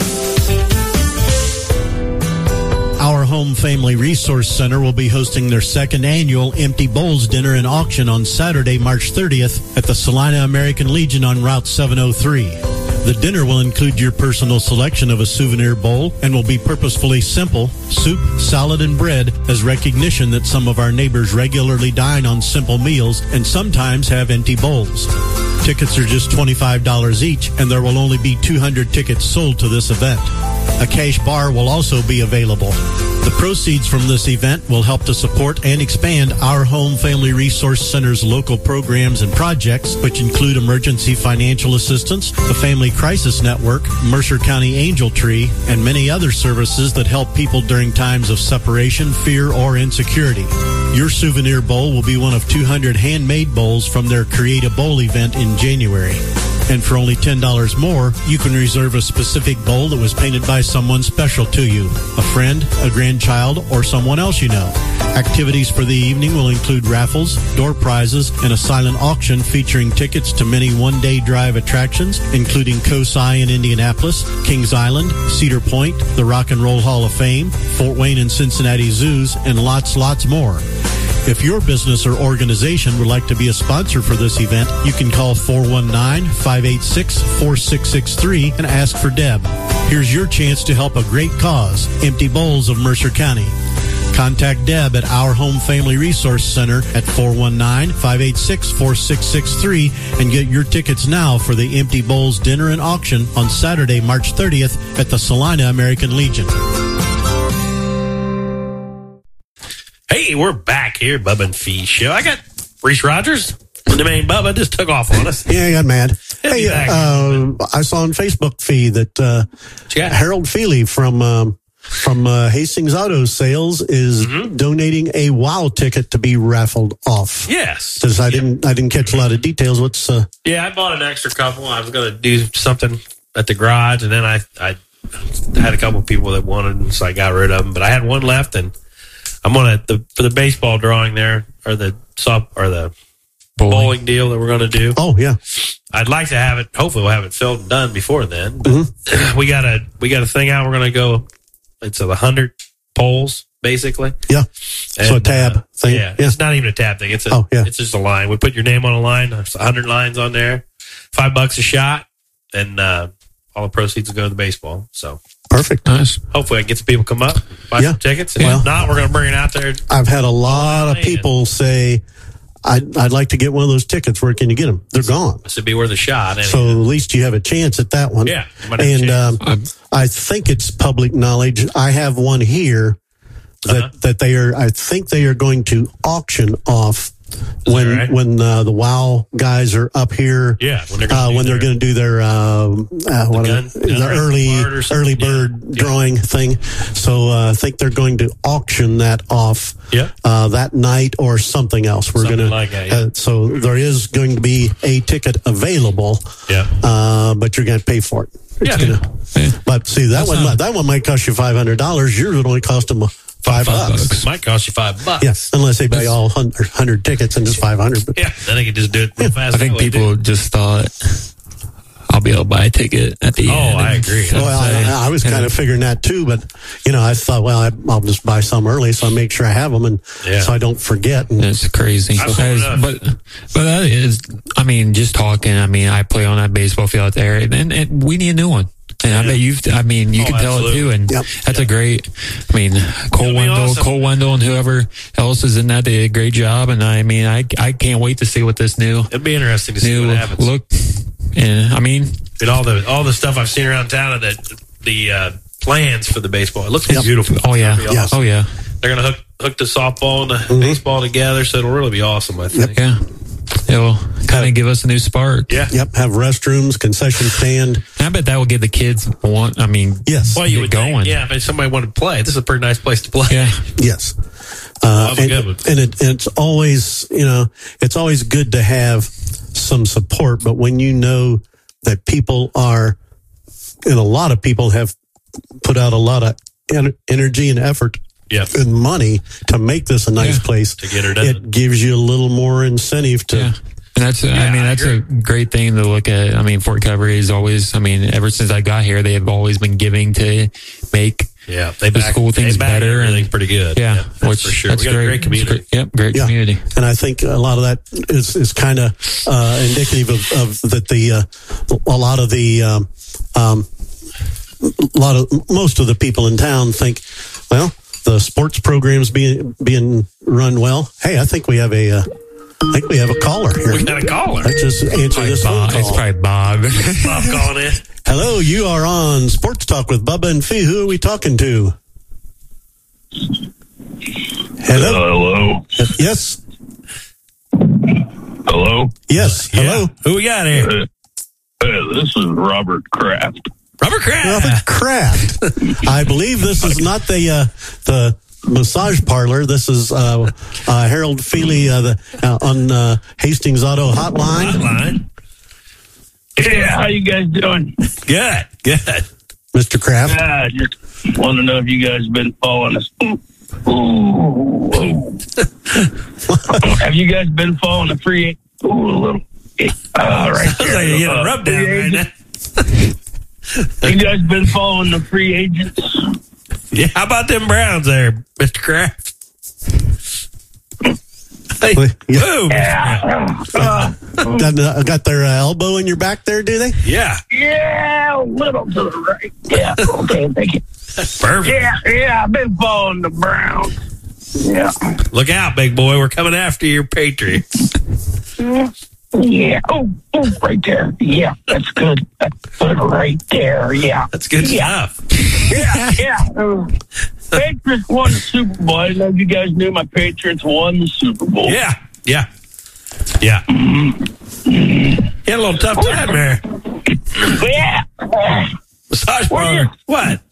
Our Home Family Resource Center will be hosting their second annual Empty Bowls Dinner and Auction on Saturday, March thirtieth at the Salina American Legion on Route seven oh three. The dinner will include your personal selection of a souvenir bowl and will be purposefully simple, soup, salad, and bread as recognition that some of our neighbors regularly dine on simple meals and sometimes have empty bowls. Tickets are just twenty-five dollars each, and there will only be two hundred tickets sold to this event. A cash bar will also be available. The proceeds from this event will help to support and expand our Home Family Resource Center's local programs and projects, which include emergency financial assistance, the Family Crisis Network, Mercer County Angel Tree, and many other services that help people during times of separation, fear, or insecurity. Your souvenir bowl will be one of two hundred handmade bowls from their Create a Bowl event in January. And for only ten dollars more, you can reserve a specific bowl that was painted by someone special to you, a friend, a grandchild, or someone else you know. Activities for the evening will include raffles, door prizes, and a silent auction featuring tickets to many one-day drive attractions, including COSI in Indianapolis, Kings Island, Cedar Point, the Rock and Roll Hall of Fame, Fort Wayne and Cincinnati Zoos, and lots, lots more. If your business or organization would like to be a sponsor for this event, you can call four one nine, five eight six, four six six three and ask for Deb. Here's your chance to help a great cause, Empty Bowls of Mercer County. Contact Deb at Our Home Family Resource Center at four one nine, five eight six, four six six three and get your tickets now for the Empty Bowls Dinner and Auction on Saturday, March thirtieth at the Salina American Legion. Hey, we're back here, Bubba and Fee Show. I got Reese Rogers. The main Bubba just took off on us. Yeah, I got mad. Hey, uh, I saw on Facebook feed that uh, Harold Feely from um, from uh, Hastings Auto Sales is mm-hmm. donating a WOW ticket to be raffled off. Yes, because I didn't I didn't catch a lot of details. What's uh, yeah, I bought an extra couple. I was going to do something at the garage, and then I I had a couple people that wanted them, so I got rid of them. But I had one left, and I'm gonna the for the baseball drawing there or the soft or the bowling, bowling deal that we're gonna do. Oh yeah, I'd like to have it. Hopefully, we'll have it filled and done before then. But mm-hmm. we got a we got a thing out. We're gonna go. It's a hundred poles basically. Yeah. And, so a tab uh, thing. Yeah, yeah, it's not even a tab thing. It's a. Oh, yeah. It's just a line. We put your name on a line. There's a hundred lines on there. Five bucks a shot, and uh, all the proceeds will go to the baseball. So. Perfect. Nice. Hopefully I get some people come up, buy yeah. some tickets. And well, if not, we're going to bring it out there. I've had a lot of people say, I'd, I'd like to get one of those tickets. Where can you get them? They're gone. This would be worth a shot. Anyway. So at least you have a chance at that one. Yeah. And um, I think it's public knowledge. I have one here that, uh-huh. that they are, I think they are going to auction off when right? when uh, the WOW guys are up here. Yeah, when they're uh, gonna when do they're their- going to do their uh, uh, what gun- are- gun the raffle early card or something. early Yeah. bird Yeah. drawing thing. So uh, I think they're going to auction that off Yeah. uh, that night or something else. We're Something going to like that, yeah. uh, so there is going to be a ticket available. Yeah. uh, but you're going to pay for it. It's Yeah. gonna- But see that That's one not- that one might cost you five hundred dollars. Yours would only cost them five, Five bucks. bucks. Might cost you five bucks. Yes, unless they buy all hundred, hundred tickets and just five hundred. But Yeah, then they can just do it real fast. I think that way, people too. just thought I'll be able to buy a ticket at the Oh, end. I and- agree. well, I, I was kind of figuring that too, but you know, I thought, well, I, I'll just buy some early, so I make sure I have them, and Yeah. so I don't forget. And It's crazy. I've That is- seen enough. but but that is, I mean, just talking. I mean, I play on that baseball field out there, and, and we need a new one. And I bet you've. I mean, you Oh, can tell it absolutely. too. And Yep. that's a great. I mean, Cole It'll be Wendell, awesome. Cole Wendell, and whoever else is in that did a great job. And I mean, I I can't wait to see what this new It'd be interesting to see new what happens. look. And I mean, And all the all the stuff I've seen around town of the the uh, plans for the baseball. It looks Yep. beautiful. oh yeah, It'll be awesome. oh yeah, They're gonna hook hook the softball and the Mm-hmm. baseball together, so it'll really be awesome. I think. yeah. It'll kind of give us a new spark. Yeah. yep, have restrooms, concession stand. I bet that will give the kids one. I mean, Yes, Well, you get would going. Think, yeah, if somebody wanted to play, this is a pretty nice place to play. yeah. yes. Uh, That was a and good one. and it, it's always, you know, it's always good to have some support, but when you know that people are, and a lot of people have put out a lot of en- energy and effort Yeah. and money to make this a nice Yeah. place, To get her done. it gives you a little more incentive to. Yeah. And that's, I Yeah, mean, I that's a great thing to look at. I mean, Fort Recovery is always, I mean, ever since I got here, they have always been giving to make Yeah, they the back, school things they back better. everything And pretty good. yeah, that's which, for sure. That's We got great. a great community. It's great. Yep, great Yeah. community. And I think a lot of that is, is kind of uh, indicative of, of that the uh, a lot of the um, um, a lot of most of the people in town think, well, the sports programs being being run well. Hey, I think we have a uh, I think we have a caller here. We got a caller. Let's just answer this phone Bob, it's call. probably Bob. Bob calling in. Hello, you are on Sports Talk with Bubba and Fee. Who are we talking to? Hello. Hello. Yes. Hello. Yes. Hello. Who we got here? Uh, uh, this is Robert Kraft. Robert Kraft. Robert Kraft. I believe this is not the uh, the massage parlor. This is uh, uh, Harold Feely uh, the, uh, on uh, Hastings Auto Hotline. Hotline. Yeah, how you guys doing? Good. Good. Mister Kraft. Yeah, I just want to know if you guys been following us. Ooh, ooh. Have you guys been following the free? Ooh, a little. All right. Sounds like you're getting a rub down right now. You guys been following the free agents? Yeah, how about them Browns there, Mister Kraft? Hey, Yeah. whoa, Mister Kraft. Uh, Got, uh, got their uh, elbow in your back there, do they? Yeah, yeah, a little to the right. Yeah, okay, thank you. perfect. Yeah, yeah, I've been following the Browns. Yeah. Look out, big boy. We're coming after your Patriots. Yeah. Oh, oh, right there. Yeah, that's good. That's good right there. Yeah. That's good Yeah. stuff. Yeah, yeah. Uh, Patriots won the Super Bowl. I don't know if you guys knew my Patriots won the Super Bowl. Yeah, yeah, yeah. You had a little tough time there. Yeah. Massage What are you- parlor. What?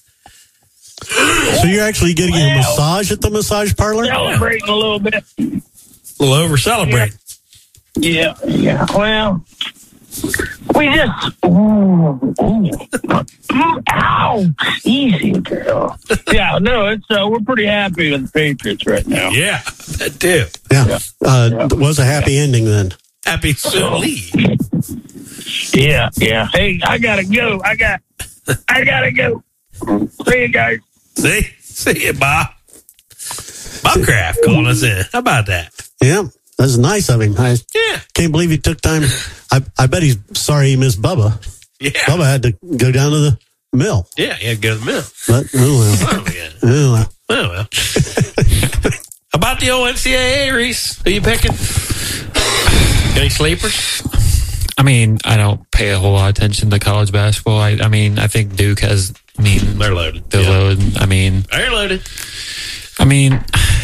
So you're actually getting a massage at the massage parlor? Celebrating a little bit. A little over celebrating. Yeah, yeah. Well, we just. Ooh, ooh. Mm, ow! Easy, girl. Yeah, no, it's uh, we're pretty happy with the Patriots right now. Yeah, that too. Yeah. Uh, it was a happy ending then. Happy soon leave. Yeah, yeah. Hey, I gotta go. I got. I gotta go. See you guys. See, see you, Bob. Bob Kraft calling us in. How about that? Yeah. That's nice of him. I Yeah, can't believe he took time. I, I bet he's sorry he missed Bubba. yeah, Bubba had to go down to the mill. yeah. You had to go to the mill. But, oh well. Oh yeah. Oh well. Oh well. How about the old N C double A, Reese? Who you picking? Any sleepers? I mean, I don't pay a whole lot of attention to college basketball. I, I mean, I think Duke has. I mean, They're loaded. they're Yeah. loaded. I mean, They're loaded. I mean,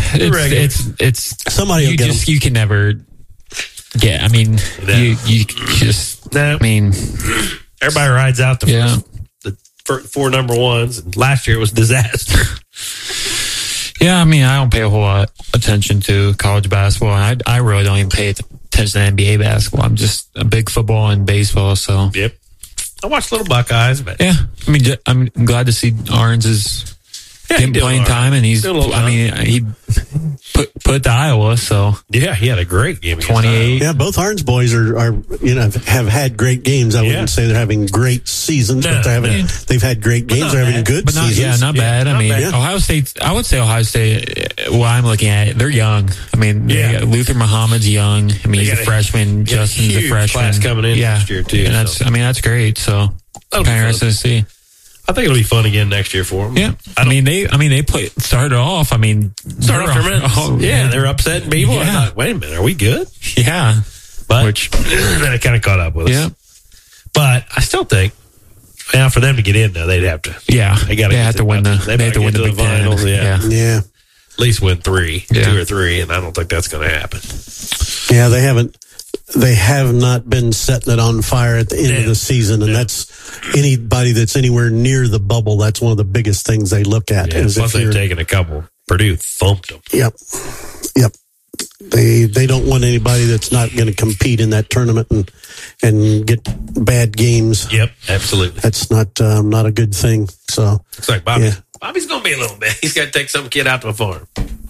it's, it's it's Somebody will you get just 'em. you can never get. I mean, No. you you just. No. I mean, Everybody rides out the yeah. first, the fir- four number ones. And last year it was disaster. Yeah, I mean, I don't pay a whole lot attention to college basketball. And I I really don't even pay attention to N B A basketball. I'm just a big football and baseball. So Yep. I watched Little Buckeyes, but yeah, I mean, ju- I'm glad to see Arns is Yeah, getting he did playing all right. time, and he's. Did a little I mean, he put put to Iowa. So yeah, he had a great game. against twenty-eight. Yeah, both Arns boys are, are you know have had great games. I Yeah. wouldn't say they're having great seasons, No, but they're having no. they've had great games. not They're having bad. good But not, seasons. yeah, not Yeah, bad. I not mean, bad. Ohio State, I would say Ohio State, uh, well, I'm looking at it, they're young. I mean, they Yeah. got Luther Muhammad's young. I mean, They he's a got a- freshman. got a Justin's a huge freshman. class coming in yeah. next year, too, And that's, so. I mean, that's great. So, That'll be kind of fun. interesting to see. I think it'll be fun again next year for them. Yeah. I, mean, they, I mean, they play, started off, I mean, Start off they're- tremendous. oh, yeah, they're upsetting people. I Yeah. thought, wait a minute, are we good? Yeah. But Which, then it kind of caught up with us. yeah. But I still think, now for them to get in, though, they'd have to Yeah. They gotta they get have to to win the, the- they they have better to win get the to Big the Ten. finals, yeah. Yeah, at least win three, Yeah. two or three, and I don't think that's going to happen. yeah, they haven't. They have not been setting it on fire at the end Yeah. of the season, and Yeah. that's anybody that's anywhere near the bubble. That's one of the biggest things they look at. Yeah, is plus if they've you're- taken a couple. Purdue thumped them. Yep. Yep. They they don't want anybody that's not going to compete in that tournament and and get bad games. Yep, absolutely. That's not um, not a good thing. So Looks like Bobby. Yeah. Bobby's going to be a little bit. He's got to take some kid out to a farm.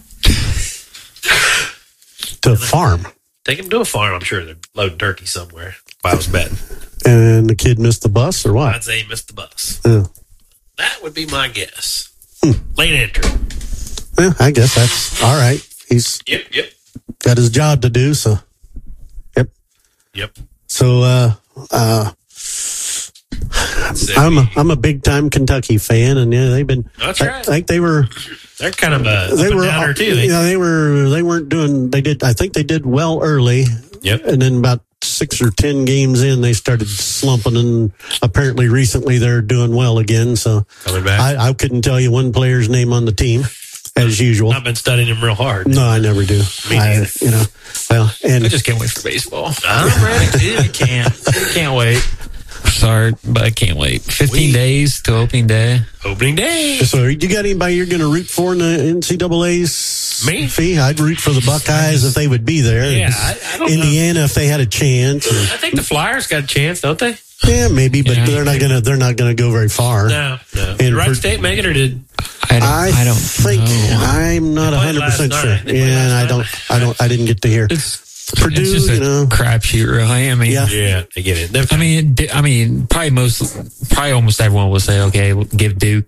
to farm, Take him to a farm. I'm sure they're loading turkey somewhere. If I was betting. and the kid missed the bus or what? I'd say he missed the bus. Yeah. That would be my guess. Hmm. Late entry. Well, I guess that's all right. He's Yep, yep, got his job to do. So, yep. yep. So, uh, uh, I'm a, I'm a big time Kentucky fan, and yeah, they've been. That's I, right. I think they were. They're kind of a They up and were. downer too. They, You know, they were. They weren't doing. They did. I think they did well early. Yep. And then about six or ten games in, they started slumping, and apparently recently they're doing well again. So Coming back. I, I couldn't tell you one player's name on the team, as usual. I've been studying him real hard. No, I never do. Me I, neither. you know, well, and I just can't wait for baseball. I'm ready too. I can't. I can't wait. Sorry, but I can't wait. fifteen We- days to opening day. Opening day. so you got anybody you're going to root for in the N C double A's? Me? Fee? I'd root for the Buckeyes if they would be there. Yeah, I, I don't know. Indiana if they had a chance. Or, I think the Flyers got a chance, don't they? yeah, maybe, but Yeah. they're not going to. They're not going to go very far. No, no. And Did Wright for- State make it or did? I don't. I, I, don't think know. I'm not They played hundred percent last sure. night. They played Yeah, and I last don't. night. I don't. I didn't get to hear. It's Purdue, it's just a you know. crapshoot, really. I mean, Yeah. Yeah, they get it. They've- I mean, di- I mean, probably most, probably almost everyone will say, okay, we'll give Duke.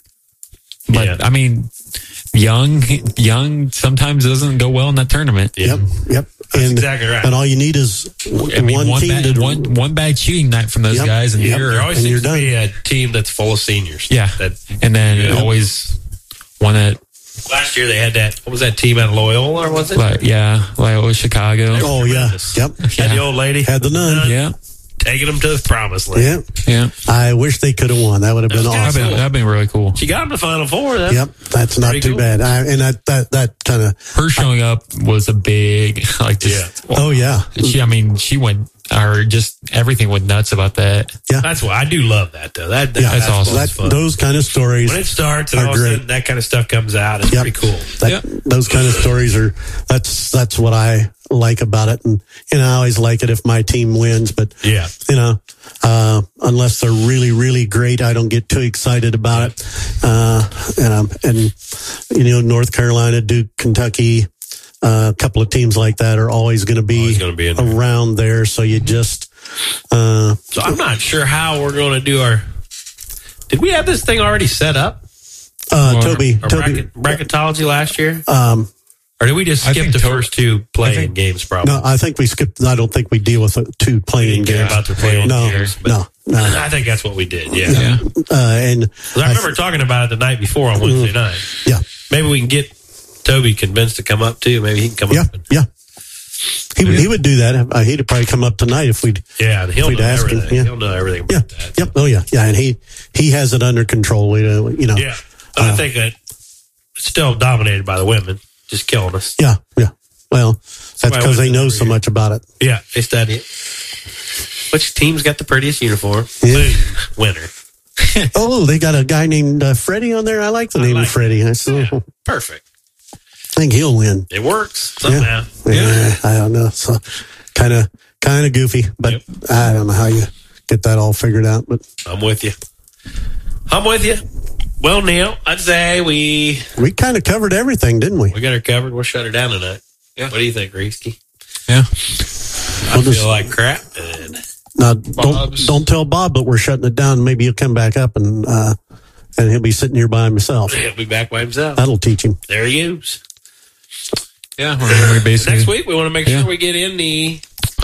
But Yeah. I mean, young, young sometimes doesn't go well in that tournament. yeah. Yep. Yep. That's and exactly right. and all you need is I mean, one, one, team bad, to one, one bad shooting night from those Yep. guys, and Yep. you're There always and seems you're to be a team that's full of seniors. yeah, That, and then Yeah. always one that, last year they had that. What was that team out of Loyola, or was it? like, yeah, like it was Chicago. Oh yeah. Tremendous. Yep. Had the old lady. Had the nun. Yeah, Taking them to the promised land. Yep. yeah, I wish they could have won. That would have been That was that'd awesome. been, that'd been really cool. She got them to Final Four. Then. Yep. That's not Pretty too cool. bad. I, and that that that kind of. Her showing up was a big, like, just, Oh yeah. she, I mean, she went, or just everything went nuts about that. Yeah. That's why I do love that though. That, that Yeah. That's awesome. That, fun. those kind of stories. When it starts and are all of a great. sudden that kind of stuff comes out, it's Yep. pretty cool. That, Those kind of stories are that's that's what I like about it, and you know I always like it if my team wins. But Yeah. you know, uh, unless they're really really great, I don't get too excited about it. Uh, and um, and you know, North Carolina, Duke, Kentucky, uh, a couple of teams like that are always going to be, Always gonna be in there. around there. So you just uh, So I'm not sure how we're going to do our. Did we have this thing already set up? uh, Toby Our Toby. bracket, bracketology last year, Um, or did we just I skip think the To- first two playing think- games? Probably. no, I think we skipped. I don't think we deal with uh, two playing didn't care games. about the playing no, games, but- no, no. I think that's what we did. Yeah. Yeah. Uh, and 'Cause I remember talking about it the night before on Wednesday night. yeah, Maybe we can get Toby convinced to come up too. Maybe he can come yeah, up. And, yeah. He would, he would do that. Uh, he'd probably come up tonight if we'd. yeah, and he'll We'd know ask him, everything. yeah. He'll know everything Yeah. about that. Yep. Oh yeah. Yeah. And he he has it under control. We, uh, you know. Yeah. But I think that it's still dominated by the women. just killing us. Yeah, yeah. Well, that's Somebody because they wins it know every so year. much about it. Yeah, they study it. Which team's got the prettiest uniform? Yeah. Boom, winner. Oh, they got a guy named uh, Freddie on there. I like the I name like of Freddie. I, said, Yeah, I perfect. think he'll win. It works somehow. Yeah. Yeah, I don't know. So kind of, kind of goofy, but Yep. I don't know how you get that all figured out. But I'm with you. I'm with you. Well, Neil, I'd say we we kind of covered everything, didn't we? we got her covered. We'll shut her down tonight. Yeah. What do you think, Reesky? Yeah. I We'll feel just- like crap. And Now, don't Bob's. don't tell Bob, but we're shutting it down. Maybe he'll come back up and uh, and he'll be sitting here by himself. he'll be back by himself. That'll teach him. There he goes. Yeah. We're, we're basically Next week, we want to make sure Yeah. we get in the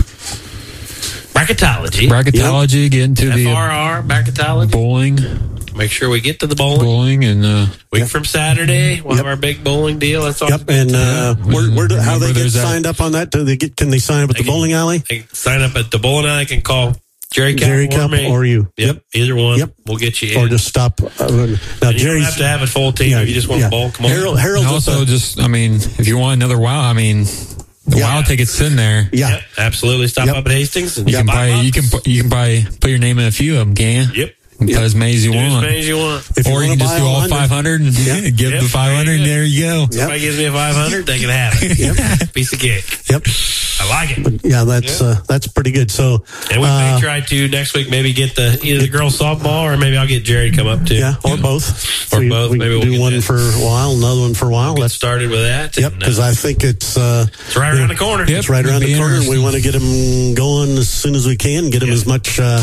bracketology. bracketology, get into the F R R, bracketology. bowling, Make sure we get to the bowling. bowling, and uh, Week from Saturday, we'll Yep. have our big bowling deal. That's all. Yep, and uh, where, where do, how Remember they get there's that- signed up on that? Do they get? Can they sign up at They the can- bowling alley? They can sign up at the bowling alley. Can call Jerry Cup, Jerry or, Cup me. or you? Yep, either one. Yep. We'll get you in. Or just stop. Uh, now And you don't Jerry's have to have a full team. yeah, if you just want yeah. to bowl, come on. Harold, and Harold's also at the- just, I mean, if you want another wow, I mean, the Yeah. wow tickets sitting there. yeah. Yep, absolutely. Stop Yep. up at Hastings and You can buy buy, them you up. can, pu- you can buy, put your name in a few of them, can you? Yep. Put as many as you Do as want. many as you want. If you Or you wanna can just buy do all one hundred. five hundred and Yeah. give Yep. the five hundred, and there you go. Yep. Somebody gives me a five hundred, they can have it. Yep. Piece of cake. Yep. I like it. Yeah, that's uh, that's pretty good. So And we uh, may try to next week maybe get the either the girls softball or maybe I'll get Jerry to come up too. yeah, or both. Or we, both. We Maybe we'll do get one that. for a while, another one for a while. Get Let's started with that. yep, and, because uh, I think it's uh, it's right around the corner. Yep. it's right around It'd the be corner. We interesting. want to get them going as soon as we can. Get them Yeah. as much uh,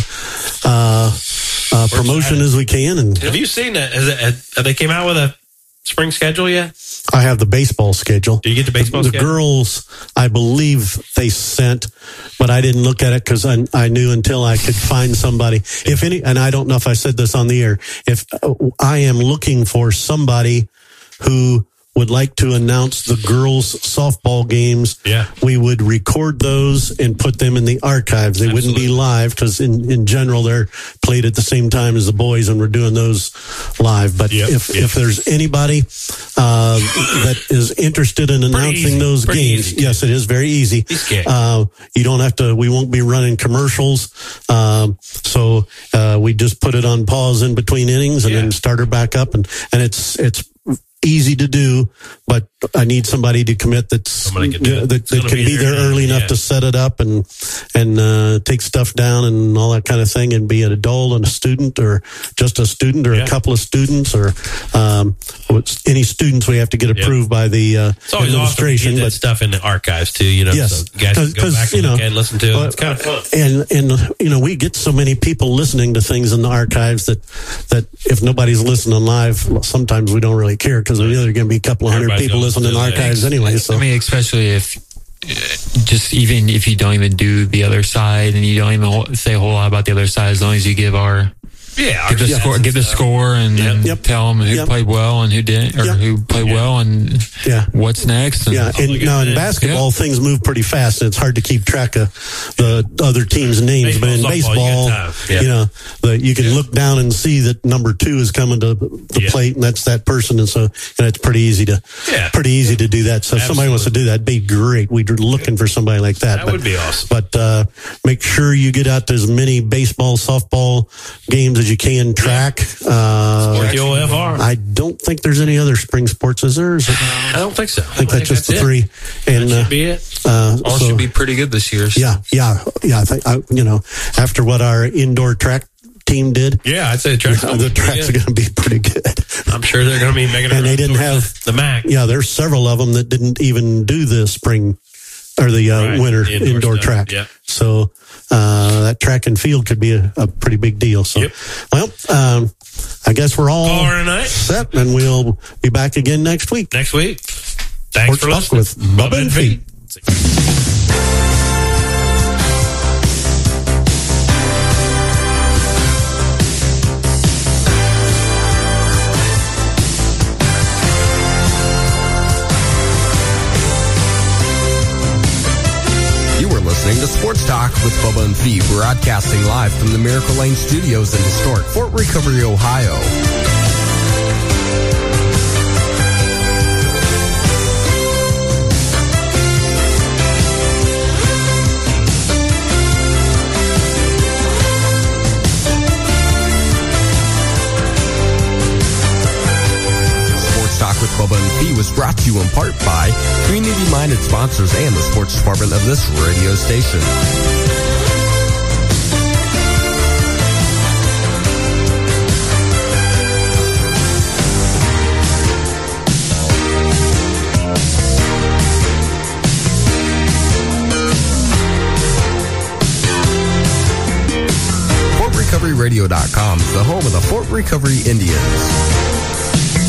uh, uh, promotion excited. as we can. And Have you seen that? Has it, have have they came out with a spring schedule yet? I have the baseball schedule. Do you get the baseball The schedule? girls, I believe they sent, but I didn't look at it because I, I knew until I could find somebody. If any, and I don't know if I said this on the air, if uh, I am looking for somebody who would like to announce the girls' softball games, Yeah. we would record those and put them in the archives. They wouldn't be Absolutely. live because in, in general they're played at the same time as the boys, and we're doing those live. But Yep, if yep. if there's anybody uh, that is interested in announcing easy, those pretty games, easy. yes, it is very easy. Piece of cake. Uh, you don't have to. We won't be running commercials, um, so uh, we just put it on pause in between innings and Yeah. then start her back up, and and it's it's easy to do, but I need somebody to commit that's Somebody can do it. that, It's that gonna can be be there there, early enough yeah. to set it up and and uh, take stuff down and all that kind of thing, and be an adult and a student, or just a student, or Yeah. a couple of students, or um, what's- any students we have to get approved by the uh, It's always awesome to administration. get that but stuff in the archives too. You know, Yes. so you guys can go 'Cause, back you and know, look at and listen to it. uh, It's kind of fun. and and you know, we get so many people listening to things in the archives that that if nobody's listening live, sometimes we don't really care because we know there are going to be a couple of hundred Everybody's people gonna listening in the listen to archives that. anyway. So I mean, especially if, uh, just even if you don't even do the other side and you don't even whole- say a whole lot about the other side, as long as you give our Yeah, give the our score, stats give the and stuff. score, and then Yep. tell them who Yep. played well and who didn't, or Yep. who played well and yeah. what's next. And Yeah, and look at now in that. basketball, things move pretty fast, and it's hard to keep track of the other teams' names. Baseball, but in softball, you baseball, got time. Yeah. you know, the, you can look down and see that number two is coming to the Yeah. plate, and that's that person, and so and it's pretty easy to Yeah. pretty easy to do that. So if somebody wants to do that, it'd be great. We're looking for somebody like that. That but, would be awesome. But uh, make sure you get out to as many baseball, softball games as you can. Track. Uh, Sporty old F R. I don't think there's any other spring sports. Is there? Is it? I don't think so. I think that's just the it. three. And That uh, should be it. uh, all so- should be pretty good this year. yeah, yeah, yeah. I think I, you know, after what our indoor track team did, Yeah, I'd say the track's the tracks are going to be pretty good. I'm sure they're going to be making. And a they run didn't towards have- the, the MAC. Yeah, there's several of them that didn't even do the spring or the uh, Right, winter the indoor indoor, stuff, track. yeah. So uh, that track and field could be a, a pretty big deal. So, Yep. well, um, I guess we're all Call her tonight. set, and we'll be back again next week. Next week. Thanks Sports for Talk listening. with Bubba and Feet. You were listening to Sports Talk with Bubba and Fee, broadcasting live from the Miracle Lane Studios in historic Fort Recovery, Ohio. Fee was brought to you in part by community-minded sponsors and the sports department of this radio station. Fort Recovery Radio dot com is the home of the Fort Recovery Indians.